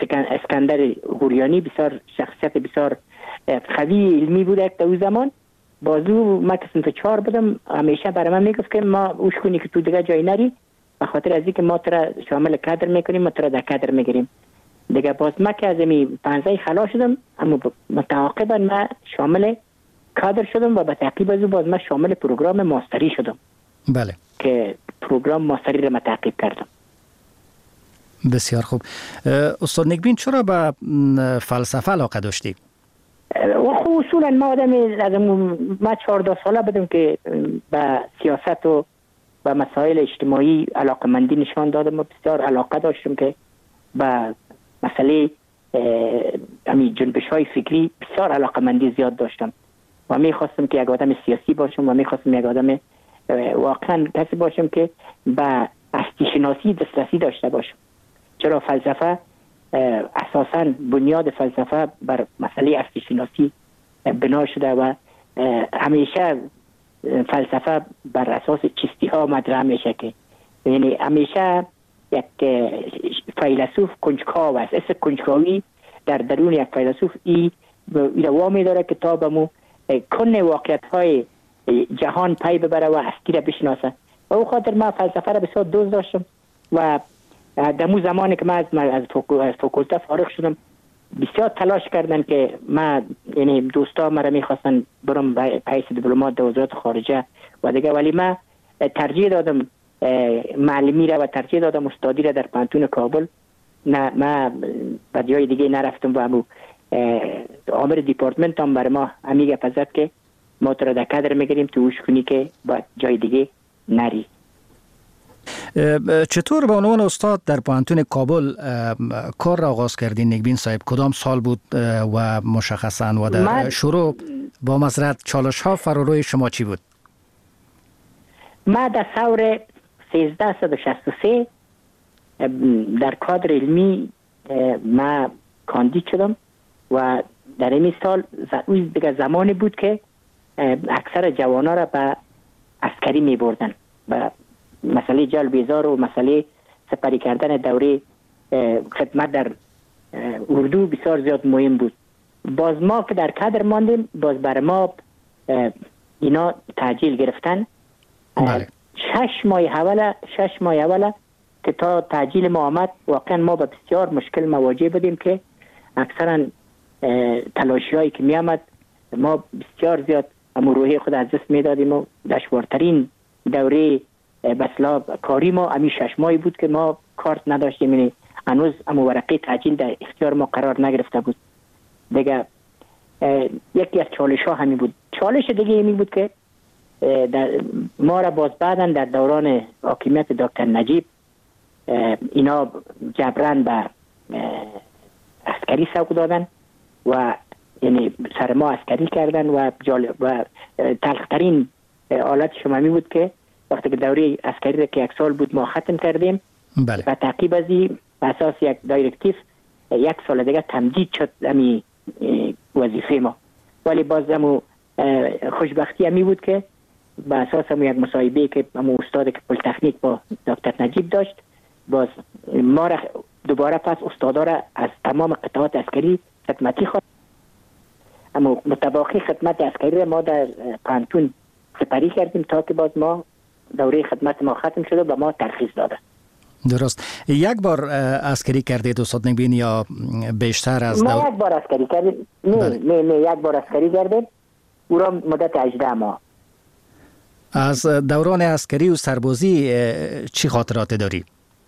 اسکندر غوریانی، بسیار شخصیت بسیار قوی علمی بود در اون زمان بازو ما که صنف چهار بودم همیشه برای من میگفت که ما اوش کنی که تو دیگه جای نری، به خاطر از اینکه ما ترا شامل کادر میکنیم، ما ترا در کادر میگیریم دیگه. باز ما که از می پانزده خلاص شدم، اما متعاقبا ما شامل کادر شدم و به تعقیب از او باز ما شامل پروگرام ماستری شدم. بله. که پروگرام ماستری را تعقیب کردم. بسیار خوب. استاد نیکبین چرا به فلسفه علاقه داشتی؟ و خب اصولا ما آدم از ما چهارده ساله بودم که به سیاست و به مسائل اجتماعی علاقه مندی نشان دادم و بسیار علاقه داشتم که به مسئله امی جنبش های فکری بسیار علاقه مندی زیاد داشتم و می خواستم که یک آدم سیاسی باشم و می خواستم یک آدم واقعا کسی باشم که به هستی شناسی دسترسی داشته باشم. چرا فلسفه اساساً بنیاد فلسفه بر مسئله هستی شناسی بنا شده و همیشه فلسفه بر اساس چیستی ها مطرح میشه که یعنی همیشه یک فیلسوف کنجکاو است. اسم کنجکاوی در درون یک فیلسوف ای وامی داره که تا به مو کن واقعیت های جهان پی ببره و هستی را بشناسه و او خاطر ما فلسفه را بسیار دوست داشتم و در مو زمانی که من از, از فاکولته فارغ شدم بسیار تلاش کردن که ما یعنی دوستا مرا میخواستن برم به حیث دیپلمات در وزارت خارجه و دیگه، ولی من ترجیح دادم معلمی را و ترجیح دادم استادی را در پانتون کابل. نه ما به جای دیگه نرفتم و امو آمر دیپارتمنت هم برای ما امیگه پزد که ما تو را در کادر میگیریم تو اوش کنی که با جای دیگه نری. چطور به عنوان استاد در پانتون کابل کار را آغاز کردین نیکبین صاحب؟ کدام سال بود و مشخصاً و در شروع با مزرعت چالش ها فراروی شما چی بود؟ ما در سال سیزده و شصت و سه در کادر علمی ما کاندید شدم و در این سال دیگه زمانی بود که اکثر جوانا را به عسکری می بردن و مسئله جلب بیزار و مسئله سپری کردن دوره خدمت در اردو بسیار زیاد مهم بود. باز ما که در کادر ماندیم باز بر ما اینا تعجیل گرفتن. بله. شش ماه اوله شش ماه اوله که تا تعجیل ما آمد واقعا ما به بسیار مشکل مواجه بودیم که اکثرا تلاشی هایی که می آمد ما بسیار زیاد امو روحی خود از دست می دادیم و دشوارترین دوره بسلا کاری ما امی شش ماهی بود که ما کارت نداشتیم، یعنی هنوز امو ورقه تعجیل در اختیار ما قرار نگرفته بود دیگه. یکی از چالش ها همین بود. چالش دیگه همین بود که در ما را باز بعدن در دوران حاکمیت دکتر نجیب اینا جبران به عسکری سوق دادن و یعنی سر ما عسکری کردن و و تلخترین حالت شما می بود که وقتی که دوره عسکری را که یک سال بود ما ختم کردیم. بله. و تعقیب از این اساس یک دایرکتیو یک سال دیگه تمدید شد امی وظیفه ما، ولی باز همو خوشبختی همی بود که به اساس همو یک مصاحبه که همو استاد که پلیتکنیک با دکتر نجیب داشت باز ما را دوباره پس استادا را از تمام قطعات عسکری خدمتی خواست. اما متباقی خدمت عسکری ما در پانتون سپری کردیم تا که باز ما دوره خدمت ما ختم شده و ما ترخیص داده. درست. یک بار عسکری کردید استاد نیکبین یا بیشتر از ما دو... یک بار عسکری کردیم. نه بله. نه نه یک بار عسکری کردیم او را مدت هجده ماه. از دوران عسکری و سربازی چی خاطرات داری؟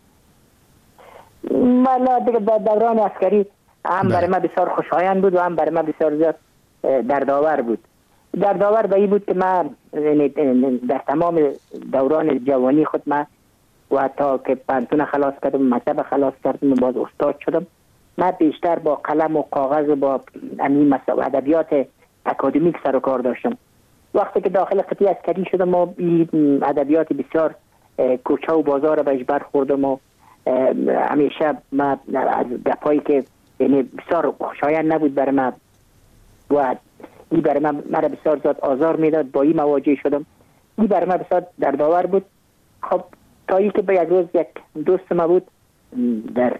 والا دیگه دوران عسکری هم برای ما بسیار خوشایند بود و هم برای ما بسیار زیاد دردآور بود. دردآور به این بود که من در تمام دوران جوانی خود من و تا که پانتون خلاص کردم مکتب خلاص کردم و باز استاد شدم من بیشتر با قلم و کاغذ و با امین ادبیات اکادمیک سر و کار داشتم. وقتی که داخل قطعه عسکری شدم و این ادبیات بسیار کوچه و بازار بهش برخوردم و همیشه ما از گپایی که یعنی بسیار خوشایند نبود برای من و این برای من مرا بسیار زیاد آزار میداد. با این مواجه شدم. این برای من بسیار دردآور بود. خب تا ای که به یک روز یک دوست ما بود در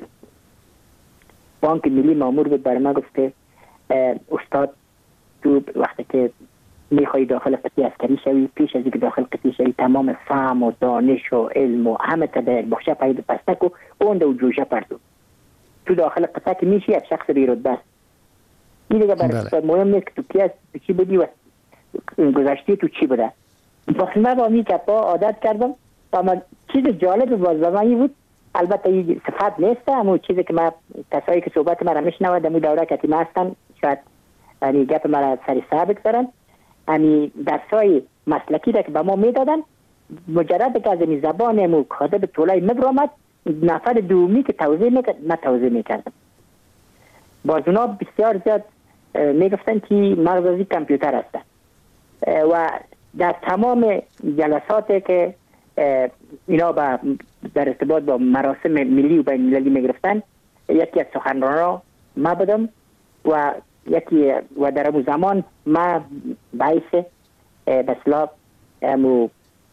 بانک ملی مامور بود برای من گفته استاد تو وقتی که میخوای داخل قطعی عسکری شوی، پیش از اینکه داخل قطعی شوی تمام فهم و دانش و علم و همه تا در بخشه پاید پستک و اون دو جوشه پرتو تو داخل قطعه که میشی یک شخص بیرتبه است. این دیگه برای مهم نیست که تو کی است، تو چی بودی و گذشته تو چی بوده. باز من با می که با عادت کردم و من چیز جالب باز به من بود، البته این صفت نیست، اما چیزی که من کسایی که صحبت من را میشنوند در دوره کتیمه هستن شاید یعنی گپ من را سری ثابت کردن. یعنی درسای مسلکی را که به ما میدادن مجرد که از این زبان مو کاده به طولای مبرامد نفر دومی که توضیح میکرد من توضیح میکردم. باز اونا بسیار زیاد میگفتن که مغزی کامپیوتر هستن و در تمام جلساتی که اینا با در ارتباط با مراسم ملی و بین المللی میگرفتن یکی از سخنرانان ما بودم و یکی و در اون زمان ما باعث بسلا امو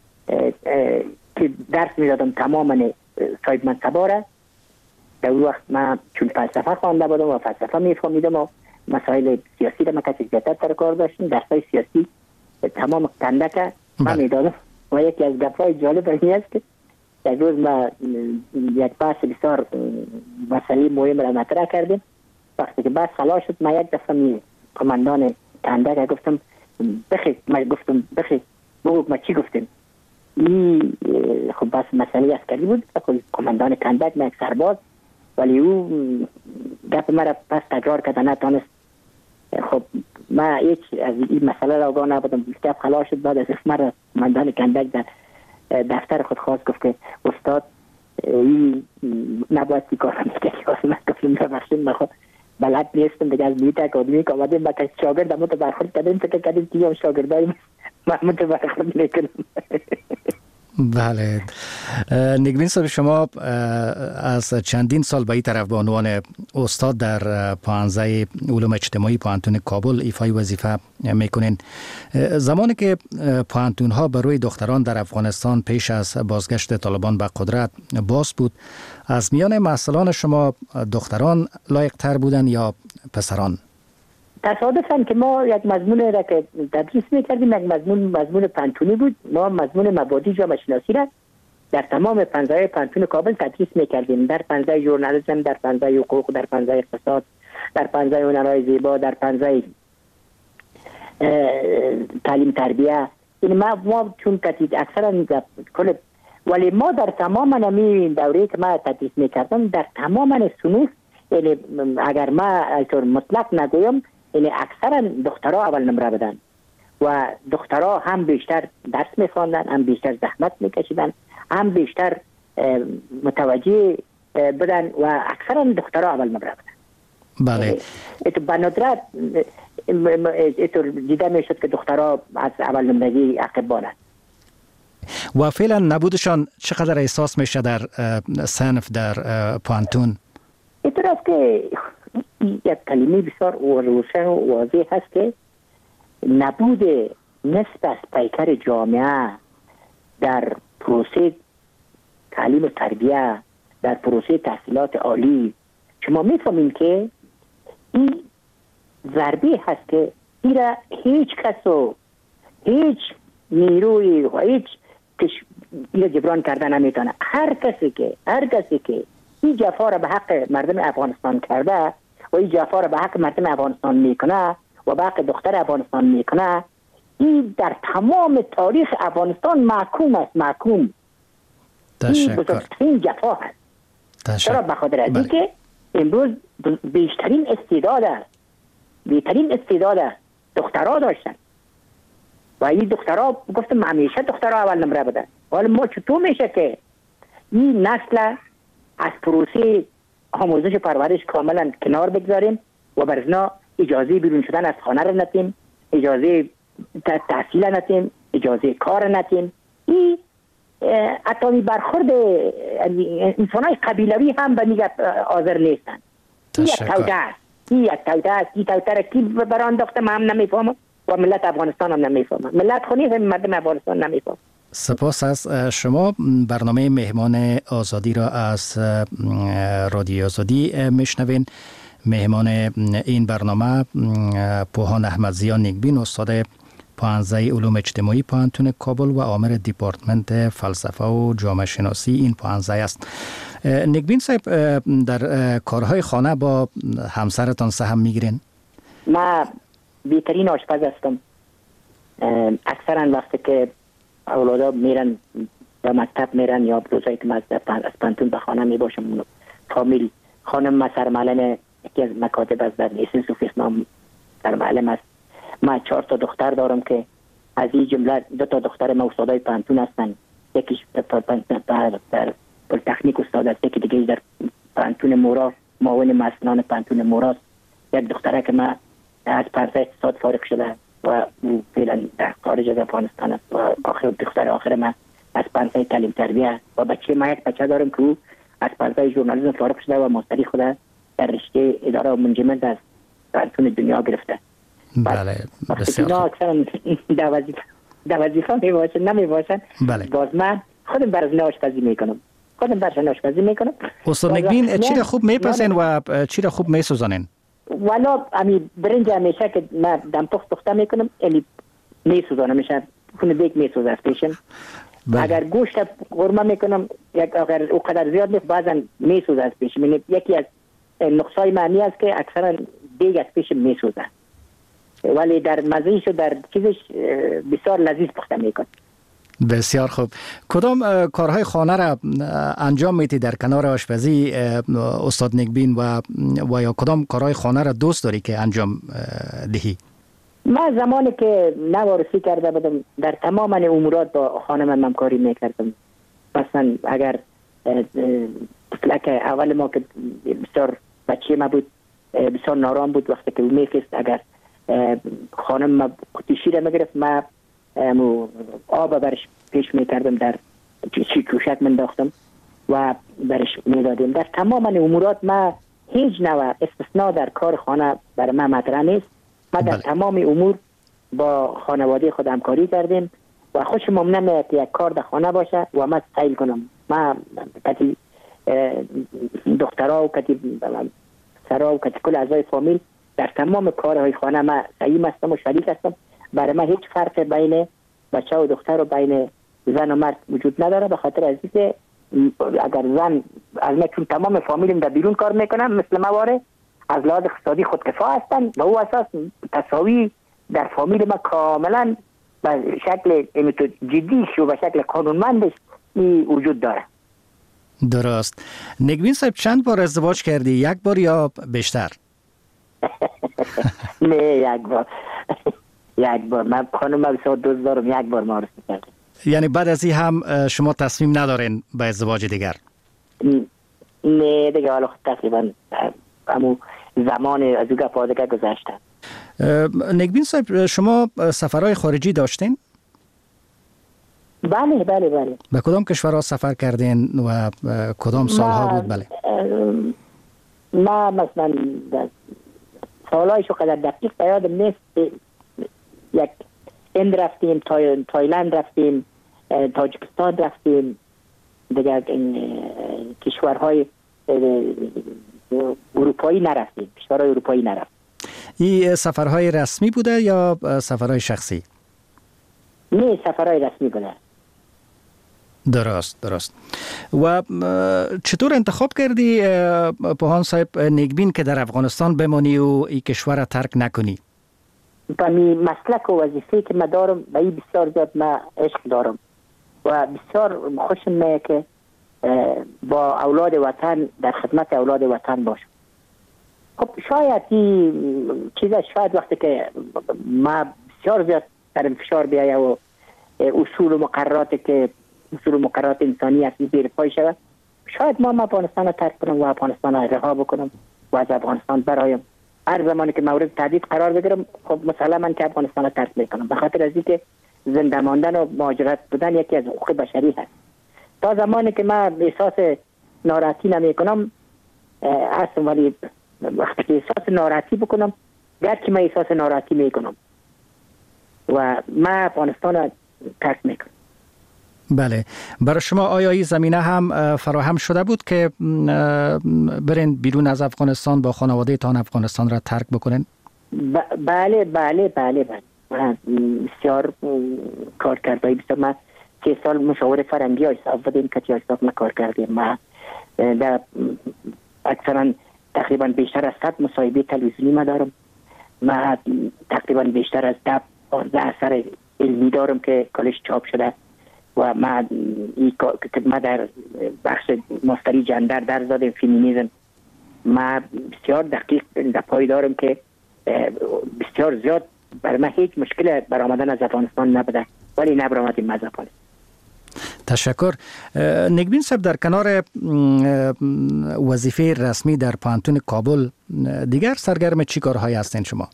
که درس میدادم تماما صاحب منصبا را. در اون وقت من چون فلسفه خوانده بودم و فلسفه میفهمیدم و مسائل سیاسی را ما کسی زیادتر تر کار داشتیم، درسای سیاسی تمام کندک من میدادم. و یکی از گپ‌های جالب این است که یک روز ما یک بحث بسیار مسئله مهم را مطرح کردیم. وقتی که بحث خلاص شد ما یک دفعه می کماندان کندک گفتم بخی ما گفتم بخی بگو ما چی گفتیم. این خب بحث مسئله عسکری بود. خب کماندان کندک ما یک سرباز ولی او گپ ما را پس تکرار کرد نتانست. خب ما هیچ از این مسئله را آگاه نبودم. گپ خلاص شد. بعد از مرا کماندان کندک در دفتر خود خواست گفت که استاد این نباید سی کار میکنی. من گفتم ببخشید من خود بلد نیستم دیگه از بیت اکادمی که آمدیم با که شاگرد همون تو برخورد کردیم فکر کردیم که هم شاگردای من همون تو برخورد میکنم. بله نگبین صاحب، شما از چندین سال به این طرف به عنوان استاد در پانزده علوم اجتماعی پوهنتون کابل ایفای وظیفه میکنین. زمانی که پوهنتون ها برای دختران در افغانستان پیش از بازگشت طالبان به قدرت باز بود، از میان محصلان شما دختران لایق تر بودن یا پسران؟ تصادفاً که ما یک مضمون را که تدریس میکردیم یک مضمون مضمون پانتونی بود. ما مضمون مبادی جامعه شناسی را در تمام پنجره پانتون کابل تدریس میکردیم، در پنجره ژورنالیسم، در پنجره حقوق، در پنجره اقتصاد، در پنجره هنرهای زیبا، در پنجره تعلیم تربیه. این ما ما چون کتید اکثرا کل ولی ما در تمام نمی دوره که ما تدریس میکردم در تمام صنوف، یعنی اگر ما اینطور مطلق نگویم یعنی اکثرا دخترها اول نمره بدن و دخترها هم بیشتر درس میخواندن، هم بیشتر زحمت میکشیدن، هم بیشتر متوجه بدن و اکثرا دخترها اول نمره بدن. بله. ایتو به ندرت ایتو دیده میشد که دخترها از اول نمرگی عقب بانند. و فعلا نبودشان چقدر احساس میشه در صنف در پوهنتون؟ اعتراف که یک کلمه بسیار روشن و واضح هست که نبود نصف از پیکر جامعه در پروسه تعلیم و تربیه، در پروسه تحصیلات عالی، شما میفهمین که این ضربه هست که این را هیچ کس و هیچ نیروی و هیچ این را جبران کردن نمیتونه. هر کسی که هر کسی که این جفا را به حق مردم افغانستان کرده و این جفا را به حق مردم افغانستان میکنه و به حق دختر افغانستان میکنه، این در تمام تاریخ افغانستان محکوم است. محکوم. این بزرگترین جفا هست. چرا؟ به خاطر از اینکه امروز بیشترین استعداد بیشترین استعداد دخترها داشتن و این دخترها گفتم همیشه دخترها اول نمره بدن. حالا ما چطور میشه که این نسل از پروسه آموزش و پرورش کاملا کنار بگذاریم و برزنا اجازه بیرون شدن از خانه را نتیم، اجازه تحصیل نتیم، اجازه کار نتیم. این حتی برخورد انسانای قبیلوی هم به میگه حاضر نیستن. این یک توده است. این یک توده است. این توده را کی برانداخته من هم نمیفهمم و ملت افغانستان هم نمیفهمم. ملت خونی هم مردم افغانستان نمیفهمم. سپاس از شما. برنامه مهمان آزادی را از رادیو آزادی میشنوین. مهمان این برنامه پوهان احمدزیا نیکبین، استاد پانزده علوم اجتماعی پوهنتون کابل و عامر دیپارتمنت فلسفه و جامعه شناسی این پانزده است. نگبین صاحب، در کارهای خانه با همسرتان سهم میگیرین؟ ما بهترین آشپز هستم. اکثرا وقتی که اولادا میرن یا مکتب میرن یا روزایی که من از پانتون به خانه می باشم، فامیل خانم ما سرمعلم یکی از مکاتب است در لیسنس و فیسنام سرمعلم است. ما چهار تا دختر دارم که از این جمله دو تا دختر ما استادای پانتون هستن، یکیش در پلیتکنیک استاد است، یکی دیگه در پانتون مورا معاون مسنان پانتون موراست. یک دختره که ما از پرده اقتصاد فارغ شده و فعلا در خارج از افغانستان است و آخر دختر آخر ما از پرده تعلیم تربیه و بچه ما یک بچه دارم که او از پرده ژورنالیسم فارغ شده و ماستری خود در رشته اداره و منجمنت از پانتون دنیا گرفته. بله بسیار خوب. اکثرا در وظیفه در وظیفه می باشن نمی باشن. بله. باز من خودم برای آشپزی میکنم. خودم برای آشپزی میکنم. استاد نگبین چی را خوب میپسین و چی را خوب میسوزانین؟ والا امی برنج همیشه که من دم پخت پخته میکنم الی میسوزانم، میشه خونه دیگ میسوزه پیشم. اگر گوشت قورمه میکنم یک اگر او قدر زیاد نیست بعضا میسوزه از پیشم. یعنی یکی از نقصای معنی است که اکثرا دیگ از پیشم میسوزه، ولی در مزهش و در چیزش بسیار لذیذ پخته میکنه. بسیار خوب. کدام کارهای خانه را انجام میتی در کنار آشپزی استاد نگبین و و یا کدام کارهای خانه را دوست داری که انجام دهی؟ من زمانی که نوارسی کرده بودم در تمام امورات با خانم همکاری میکردم. مثلا اگر فلک اول ما که بسیار بچه ما بود بسیار نارام بود، وقتی که او میخست اگر خانم ما قطی شیر میگرفت ما آب برش پیش میکردم، در چی کوشک منداختم و برش میدادیم. در تمام امورات ما هیچ نوع استثناء در کار خانه بر ما مطرح نیست. ما در بله. تمام امور با خانواده خود همکاری کردیم و خوشم نمیاد که یک کار در خانه باشه و ما سیل کنم. ما کتی دخترها و کتی سرها و کتی کل اعضای فامیل در تمام کارهای خانه ما سعیم هستم و شریک هستم. برای من هیچ فرق بین بچه و دختر و بین زن و مرد وجود نداره، به خاطر از اینکه اگر زن از من چون تمام فامیلم در بیرون کار میکنم مثل مواره از لحاظ اقتصادی خودکفا هستن و او اساس تساوی در فامیل ما کاملا به شکل جدیش و به شکل قانونمندش وجود داره. درست. نگبین صاحب چند بار ازدواج کردی؟ یک بار یا بیشتر؟ نه یک بار یک بار. من خانم بسیار دوست دارم، یک بار معرفی کردم. یعنی بعد از این هم شما تصمیم ندارین به ازدواج دیگر؟ نه دیگه حالا تقریبا همون زمان از او گپ دیگه گذشته. نگبین صاحب شما سفرهای خارجی داشتین؟ بله بله بله. به کدام کشورها سفر کردین و کدام سالها بود؟ بله ما مثلا سالهایشو قدر دقیق یادم نیست. یک هند رفتیم، تای... تایلند رفتیم، تاجیکستان رفتیم، دیگر کشورهای اروپایی نرفتیم. کشورهای اروپایی نرفتیم. این سفرهای رسمی بوده یا سفرهای شخصی؟ نه سفرهای رسمی بوده. درست درست. و چطور انتخاب کردی پوهان صاحب نگبین که در افغانستان بمانی و این کشور را ترک نکنی؟ با می مسلک و وظیفه که من دارم به این بسیار زیاد من عشق دارم و بسیار خوشم میاد که با اولاد وطن در خدمت اولاد وطن باشم. خب شاید این چیزا شاید وقتی که ما بسیار زیاد در انفشار بیایه و اصول و مقرراتی که اصول و مقررات انسانی هستی زیر پای شود، شاید ما افغانستان را ترک کنم و افغانستان را رها بکنم و از افغانستان برایم. هر زمانی که مورد تهدید قرار بگیرم خب مسلما که افغانستان را ترک میکنم، به خاطر از اینکه زنده ماندن و مهاجرت بودن یکی از حقوق بشری هست. تا زمانی که من احساس ناراحتی نمیکنم هستم، ولی وقتی که احساس ناراحتی بکنم گرچه من احساس ناراحتی میکنم و من افغانستان را ترک میکنم. بله. برای شما آیا این زمینه هم فراهم شده بود که برین بیرون از افغانستان با خانواده تان افغانستان را ترک بکنین؟ ب- بله بله بله بله بسیار کار کرده. بسیار ما سه سال مشاور فرنگی آیساف بودیم که آیساف ما کار کردیم. ما در اکثرا تقریبا بیشتر از صد مصاحبه تلویزیونی ما دارم. ما تقریبا بیشتر از ده پانزده اثر علمی دارم که کلش چاپ شده و ما ما در بخش ماستری جندر در زاده فیمینیزم ما بسیار دقیق در پای دارم که بسیار زیاد برای من هیچ مشکل برآمدن از افغانستان نبوده ولی نبرآمدیم از افغانستان. تشکر. نگبین صاحب، در کنار وظیفه رسمی در پانتون کابل دیگر سرگرم چی کارهایی هستین شما؟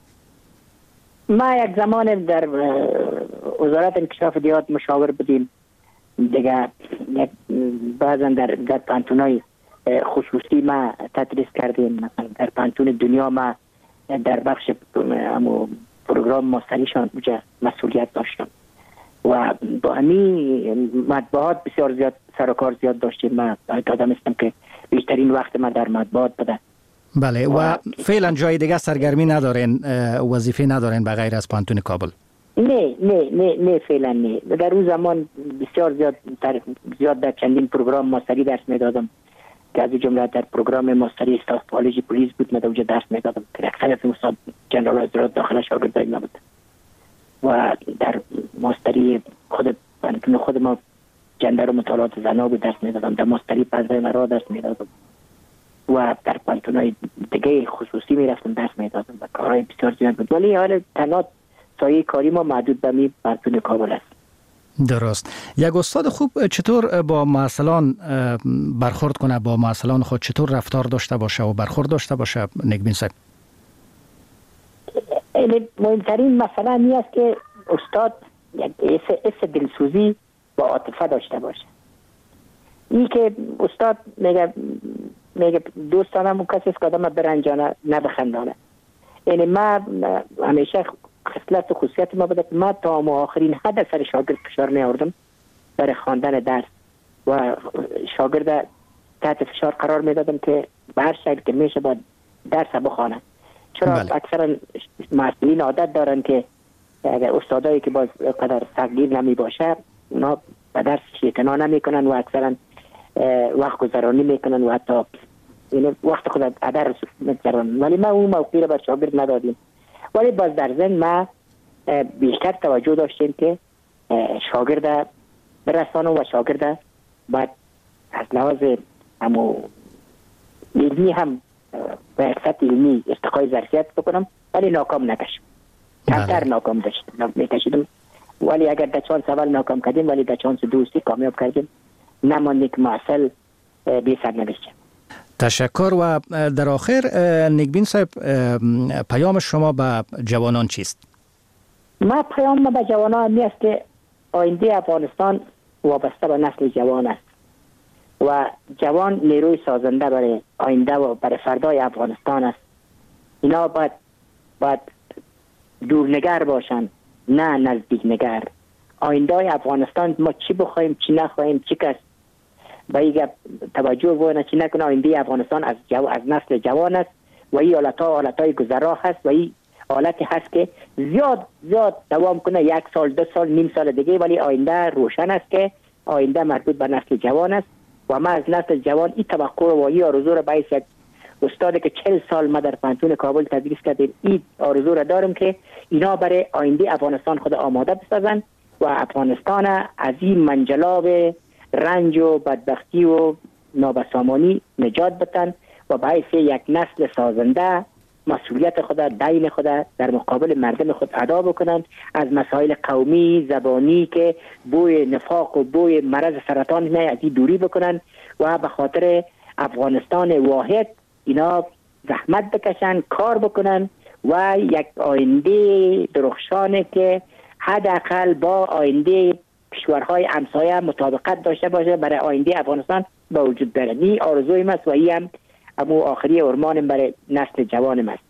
ما یک زمان در وزارت انکشاف دیات مشاور بودیم دیگه، بعضا در در پانتونای خصوصی ما تدریس کردیم. مثلا در پانتون دنیا ما در بخش پروگرام ماستریشان مسئولیت داشتم و با همین مطبوعات بسیار زیاد سر و کار زیاد داشتیم. ما آدم هستم که بیشترین وقت ما در مطبوعات بوده. بله. و, و فعلا جای دیگه سرگرمی ندارین، وظیفه ندارین به غیر از پانتون کابل؟ نه نه نه نه فعلا نه. در اون زمان بسیار زیاد در زیاد در چندین پروگرام ماستری درس میدادم که از جمله در پروگرام ماستری استاف پالوژی پلیس بود. من اونجا درس میدادم که اکثر از استاد جنرال حضرات داخل شاگردای ما بود و در ماستری خود پانتون خود ما جندر و مطالعات زنا بود درس میدادم. در ماستری پزای مرا درس میدادم و در پانتونای دیگه خصوصی میرفتم درس میدادم و کارهای بسیار زیاد بود. ولی حال تنها سایه کاری ما محدود به می پانتون کابل است. درست. یک استاد خوب چطور با معلمان برخورد کنه، با معلمان خود چطور رفتار داشته باشه و برخورد داشته باشه نگبین صاحب؟ مهمترین مسئله این است که استاد یک حس دلسوزی با عاطفه داشته باشه. این که استاد میگه میگه دوستانم کسی است که آدم برنجانه نه بخندانه. یعنی ما همیشه خصلت و خصوصیت ما بوده که ما تا آخرین حد سر شاگرد فشار می آوردم برای خواندن درس و شاگرد تحت فشار قرار می دادم که به هر شکل که میشه باید درس بخوانه. چرا بله. اکثرا مسئولین عادت دارن که اگر استادایی که باز قدر سختگیر نمی باشه اونا به درس اعتنا نمی کنن و اکثرا وقت گذرانی می کنن و حتی وقت خود ادر میگذرونن. ولی ما اون موقعی رو بر شاگرد ندادیم. ولی باز در ذهن ما بیشتر توجه داشتیم که شاگرد برسانم و شاگرد باید از لحاظ همو علمی هم به حرفت علمی ارتقای ظرفیت بکنم ولی ناکام نکشم. کمتر ناکام داشتم میکشیدم ولی اگر در چانس اول ناکام کردیم ولی در چانس دوستی کامیاب کردیم. نمانده که معسل بی سر نوشتیم. تشکر. و در آخر نگبین صاحب، پیام شما به جوانان چیست؟ ما پیام ما به جوانان می است که آینده افغانستان وابسته به نسل جوان است و جوان نیروی سازنده برای آینده و برای فردای افغانستان است. اینا باید باید دورنگر باشن نه نزدیک نگر. آینده افغانستان ما چی بخوایم چی نخواهیم چی کس به این توجه بکنه چی نکنه. آینده افغانستان از جو... از نسل جوان است و این حالتها حالتهای گذرا هست و این حالتی هست که زیاد زیاد دوام کنه، یک سال دو سال نیم سال دیگه، ولی آینده روشن است که آینده مربوط به نسل جوان است و ما از نسل جوان این توقع و این آرزو را باعث یک استادی که چهل سال ما در پانتون کابل تدریس کردیم این آرزو را دارم که اینا برای آینده افغانستان خود آماده بسازن و افغانستان از این منجلاب رنج و بدبختی و نابسامانی نجات بدن و باعث یک نسل سازنده مسئولیت خود دین خود در مقابل مردم خود ادا بکنند، از مسائل قومی زبانی که بوی نفاق و بوی مرض سرطان نه از این دوری بکنند و به خاطر افغانستان واحد اینا زحمت بکشن، کار بکنن و یک آینده درخشانه که حداقل با آینده کشورهای همسایه مطابقت داشته باشه برای آینده افغانستان به وجود بیاره. این آرزوی است و این هم امو آخری ارمان برای نسل جوان است.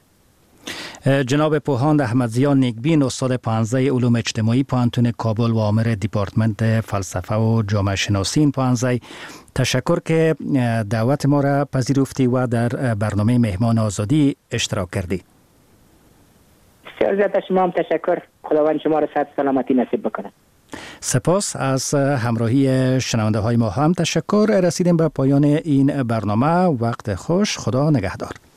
جناب پوهاند احمدزیا نیکبین، استاد پانزده علوم اجتماعی پانتون کابل و عامر دیپارتمنت فلسفه و جامعه شناسی این پانزده، تشکر که دعوت ما را پذیرفتی و در برنامه مهمان آزادی اشتراک کردی. بسیار زیاد شما هم تشکر. خداوند شما را صحت سلامتی نصیب بکنه. سپاس از همراهی شنونده های ما هم تشکر. رسیدیم به پایان این برنامه. وقت خوش. خدا نگهدار.